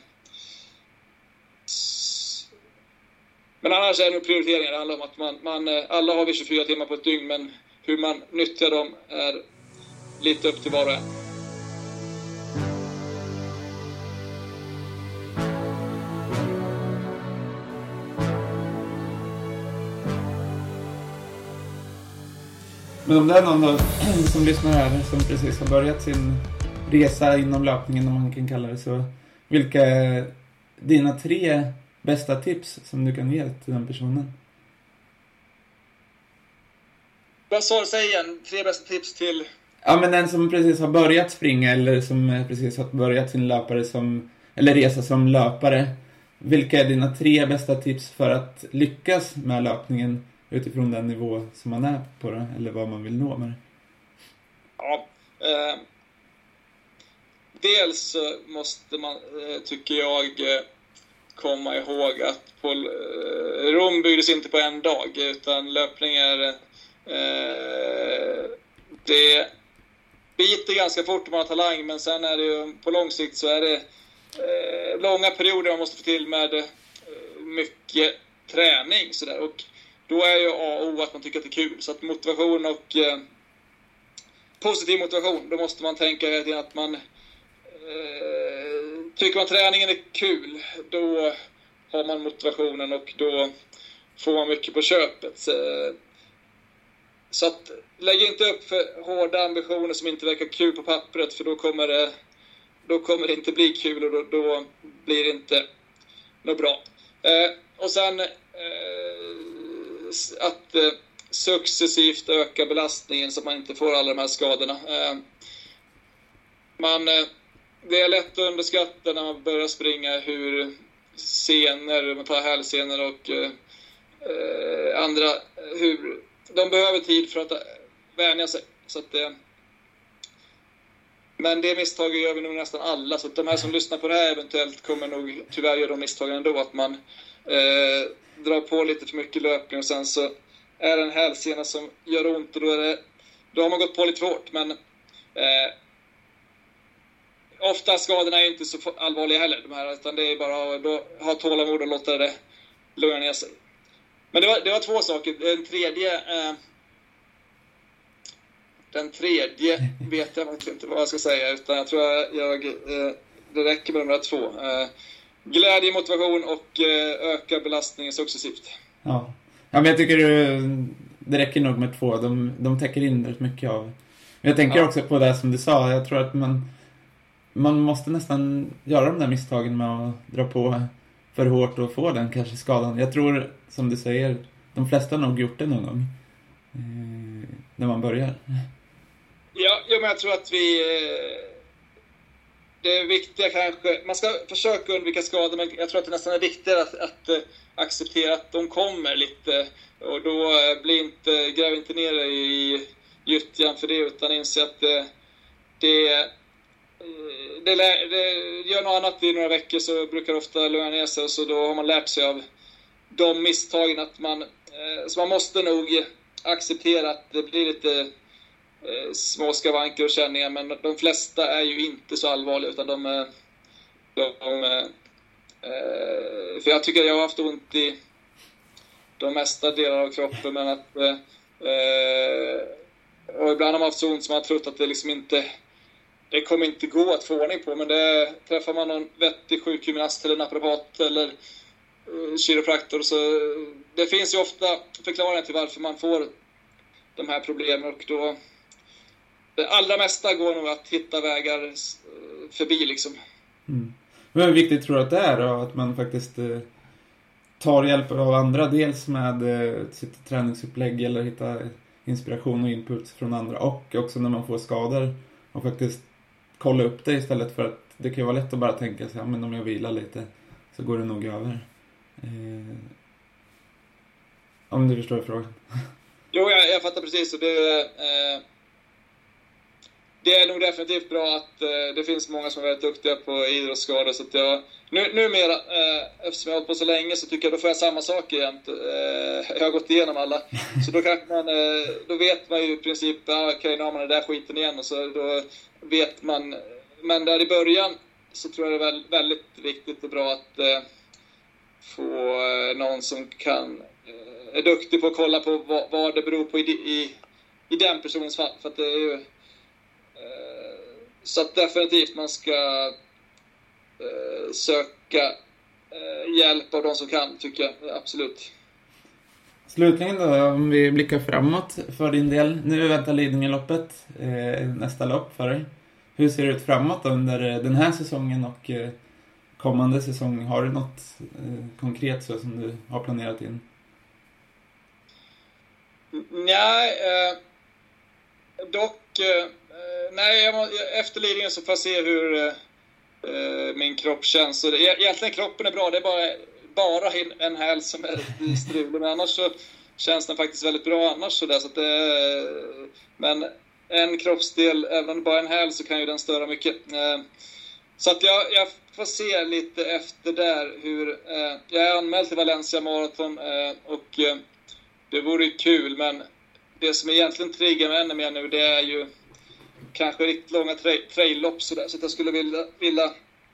Men annars är det nog prioriteringar. Det handlar om att man alla har vi 24 timmar på ett dygn, men hur man nyttjar dem är lite upp till var och en.
Men om det är någon då, som lyssnar här som precis har börjat sin resa inom löpningen, om man kan kalla det så, vilka är dina 3 bästa tips som du kan ge till den personen?
Vad sa du, säg igen? 3 bästa tips till?
Ja, men den som precis har börjat springa eller som precis har börjat sin löpare eller resa som löpare. Vilka är dina 3 bästa tips för att lyckas med löpningen utifrån den nivå som man är på det, eller vad man vill nå med det?
Ja, dels måste man, tycker jag, komma ihåg att Rom byggdes inte på en dag, utan löpning är det biter ganska fort om man har talang, men sen är det ju, på lång sikt så är det långa perioder man måste få till med mycket träning sådär, och då är ju A och O att man tycker att det är kul. Så att motivation och positiv motivation, då måste man tänka att man tycker man träningen är kul, då har man motivationen och då får man mycket på köpet. Så att lägg inte upp för hårda ambitioner som inte verkar kul på pappret, för då kommer det inte bli kul, och då blir det inte något bra. Och sen att successivt öka belastningen så att man inte får alla de här skadorna. Det är lätt att underskatta när man börjar springa hur senor, man tar hälsenor och andra, hur de behöver tid för att vänja sig. Så att men det misstaget gör vi nog nästan alla, så att de här som lyssnar på det här eventuellt kommer nog tyvärr göra de misstagen ändå, att man drar på lite för mycket löpning och sen så är det en hälsena som gör ont, och då har man gått på lite för hårt. Men ofta skadorna är inte så allvarliga heller, de här, utan det är bara att ha tålamod och låta det lugna ner sig. Men det var 2 saker. Den tredje vet jag verkligen inte vad jag ska säga, utan jag tror det räcker med de här 2. Glädje, motivation och öka belastningen successivt.
Ja, men jag tycker det räcker nog med 2. De täcker in rätt mycket av. Men jag tänker också på det som du sa. Jag tror att man måste nästan göra de där misstagen med att dra på för hårt och få den kanske skadan. Jag tror, som du säger, de flesta har nog gjort det någon gång när man börjar.
Ja, men jag tror att det är viktiga kanske, man ska försöka undvika skador, men jag tror att det nästan är viktigare att acceptera att de kommer lite, och då gräv inte ner dig i gyttjan för det, utan inse att det gör något annat i några veckor, så brukar det ofta lugna ner sig, och så då har man lärt sig av de misstagen, att så man måste nog acceptera att det blir lite små skavanker och känningar, men de flesta är ju inte så allvarliga, utan de För jag tycker jag har haft ont i de mesta delar av kroppen, men att och ibland har man haft så ont som man har trott att det liksom inte, det kommer inte gå att få ordning på, men det träffar man någon vettig sjukgymnast eller naprapat eller kiropraktor, så det finns ju ofta förklaringar till varför man får de här problemen, och då det allra mesta går nog att hitta vägar förbi liksom.
Men hur viktigt tror du att det är då, att man faktiskt tar hjälp av andra, dels med sitt träningsupplägg eller hitta inspiration och input från andra, och också när man får skador och faktiskt kolla upp det istället för att det kan ju vara lätt att bara tänka sig, ja men om jag vilar lite så går det nog över. Om du förstår frågan.
Jo, jag fattar precis, och det är nog definitivt bra att det finns många som är väldigt duktiga på idrottsskador, så att jag numera, eftersom jag har hållit på så länge, så tycker jag då får jag samma sak igen. Jag har gått igenom alla, så då kan man, då vet man ju i princip, okej, nu har man den där skiten igen, och så då vet man, men där i början så tror jag det är väldigt viktigt och bra att få någon som är duktig på att kolla på vad det beror på i den personens fall, för att det är ju så att definitivt man ska söka hjälp av de som kan, tycker jag, absolut.
Slutligen då, om vi blickar framåt för din del. Nu väntar Lidingö-loppet, nästa lopp för dig. Hur ser det ut framåt då, under den här säsongen och kommande säsong? Har du något konkret så som du har planerat in?
Nej, dock nej, efter Lidingö så får jag se hur min kropp känns. Så egentligen kroppen är bra, det är bara en häl som är strulig, men annars så känns den faktiskt väldigt bra annars så där, så att men en kroppsdel, även om det bara är en häl, så kan ju den störa mycket. Så att jag får se lite efter där hur jag är anmäld till Valencia Marathon, och det vore kul, men det som egentligen triggar mig ännu mer nu, det är ju kanske riktigt långa traillopp så där, så att jag skulle vilja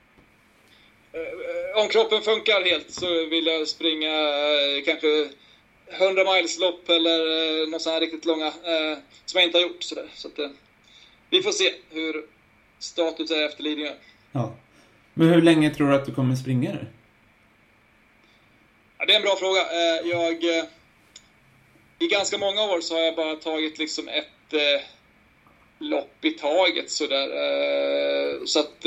om kroppen funkar helt, så vill jag springa kanske 100 miles lopp eller något sånt här riktigt långa som jag inte har gjort så där, så att vi får se hur status är efter Lidingö.
Ja. Men hur länge tror du att du kommer springa det?
Ja, det är en bra fråga. I ganska många år så har jag bara tagit liksom ett lopp i taget så där, så att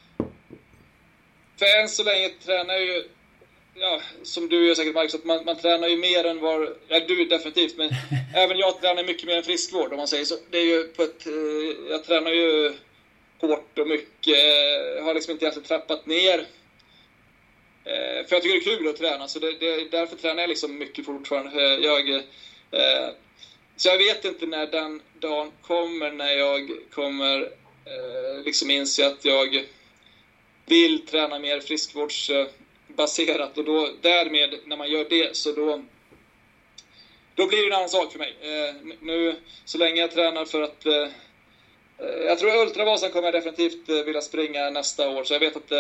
för än så länge tränar jag ju, ja, som du gör säkert, Marcus, att man tränar ju mer än vad, ja, du definitivt, men även jag tränar mycket mer än friskvård, om man säger så. Det är ju på jag tränar ju hårt och mycket, har liksom inte egentligen trappat ner, för jag tycker det är kul att träna, så därför tränar jag liksom mycket fortfarande. Så jag vet inte när den dagen kommer när jag kommer liksom inse att jag vill träna mer friskvårdsbaserat, och då därmed när man gör det, så då blir det en annan sak för mig. Nu så länge jag tränar för att jag tror Ultravasan kommer jag definitivt vilja springa nästa år, så jag vet att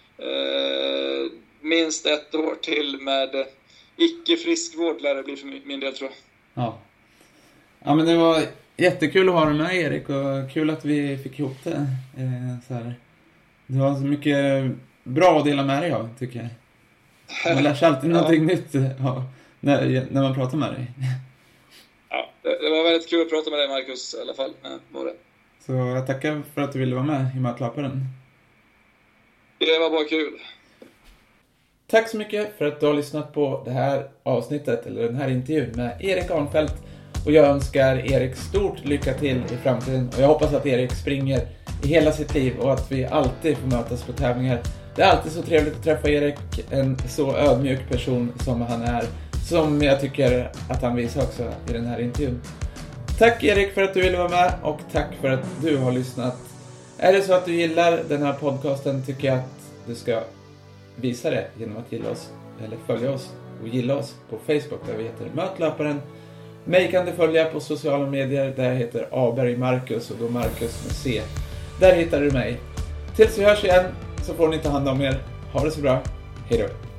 minst ett år till med icke-friskvård lär det bli för min del, tror jag.
Ja, men det var jättekul att ha dig med, Erik, och kul att vi fick ihop det så här. Det var så mycket bra att dela med dig av, tycker jag. Man lär sig alltid någonting nytt när man pratar med dig.
Ja, det var väldigt kul att prata med dig, Marcus, i alla fall. Var det.
Så jag tackar för att du ville vara med i Mötlöparen.
Det var bara kul.
Tack så mycket för att du har lyssnat på det här avsnittet, eller den här intervjun med Erik Arnfeldt. Och jag önskar Erik stort lycka till i framtiden. Och jag hoppas att Erik springer i hela sitt liv och att vi alltid får mötas på tävlingar. Det är alltid så trevligt att träffa Erik, en så ödmjuk person som han är. Som jag tycker att han visar också i den här intervjun. Tack Erik för att du ville vara med, och tack för att du har lyssnat. Är det så att du gillar den här podcasten, tycker jag att du ska visa det genom att gilla oss, eller följa oss och gilla oss på Facebook, där vi heter Mötlöparen. Mig kan du följa på sociala medier, där jag heter Aberg Marcus, och då Marcus med C. Där hittar du mig. Tills vi hörs igen så får ni ta hand om er. Ha det så bra. Hej då!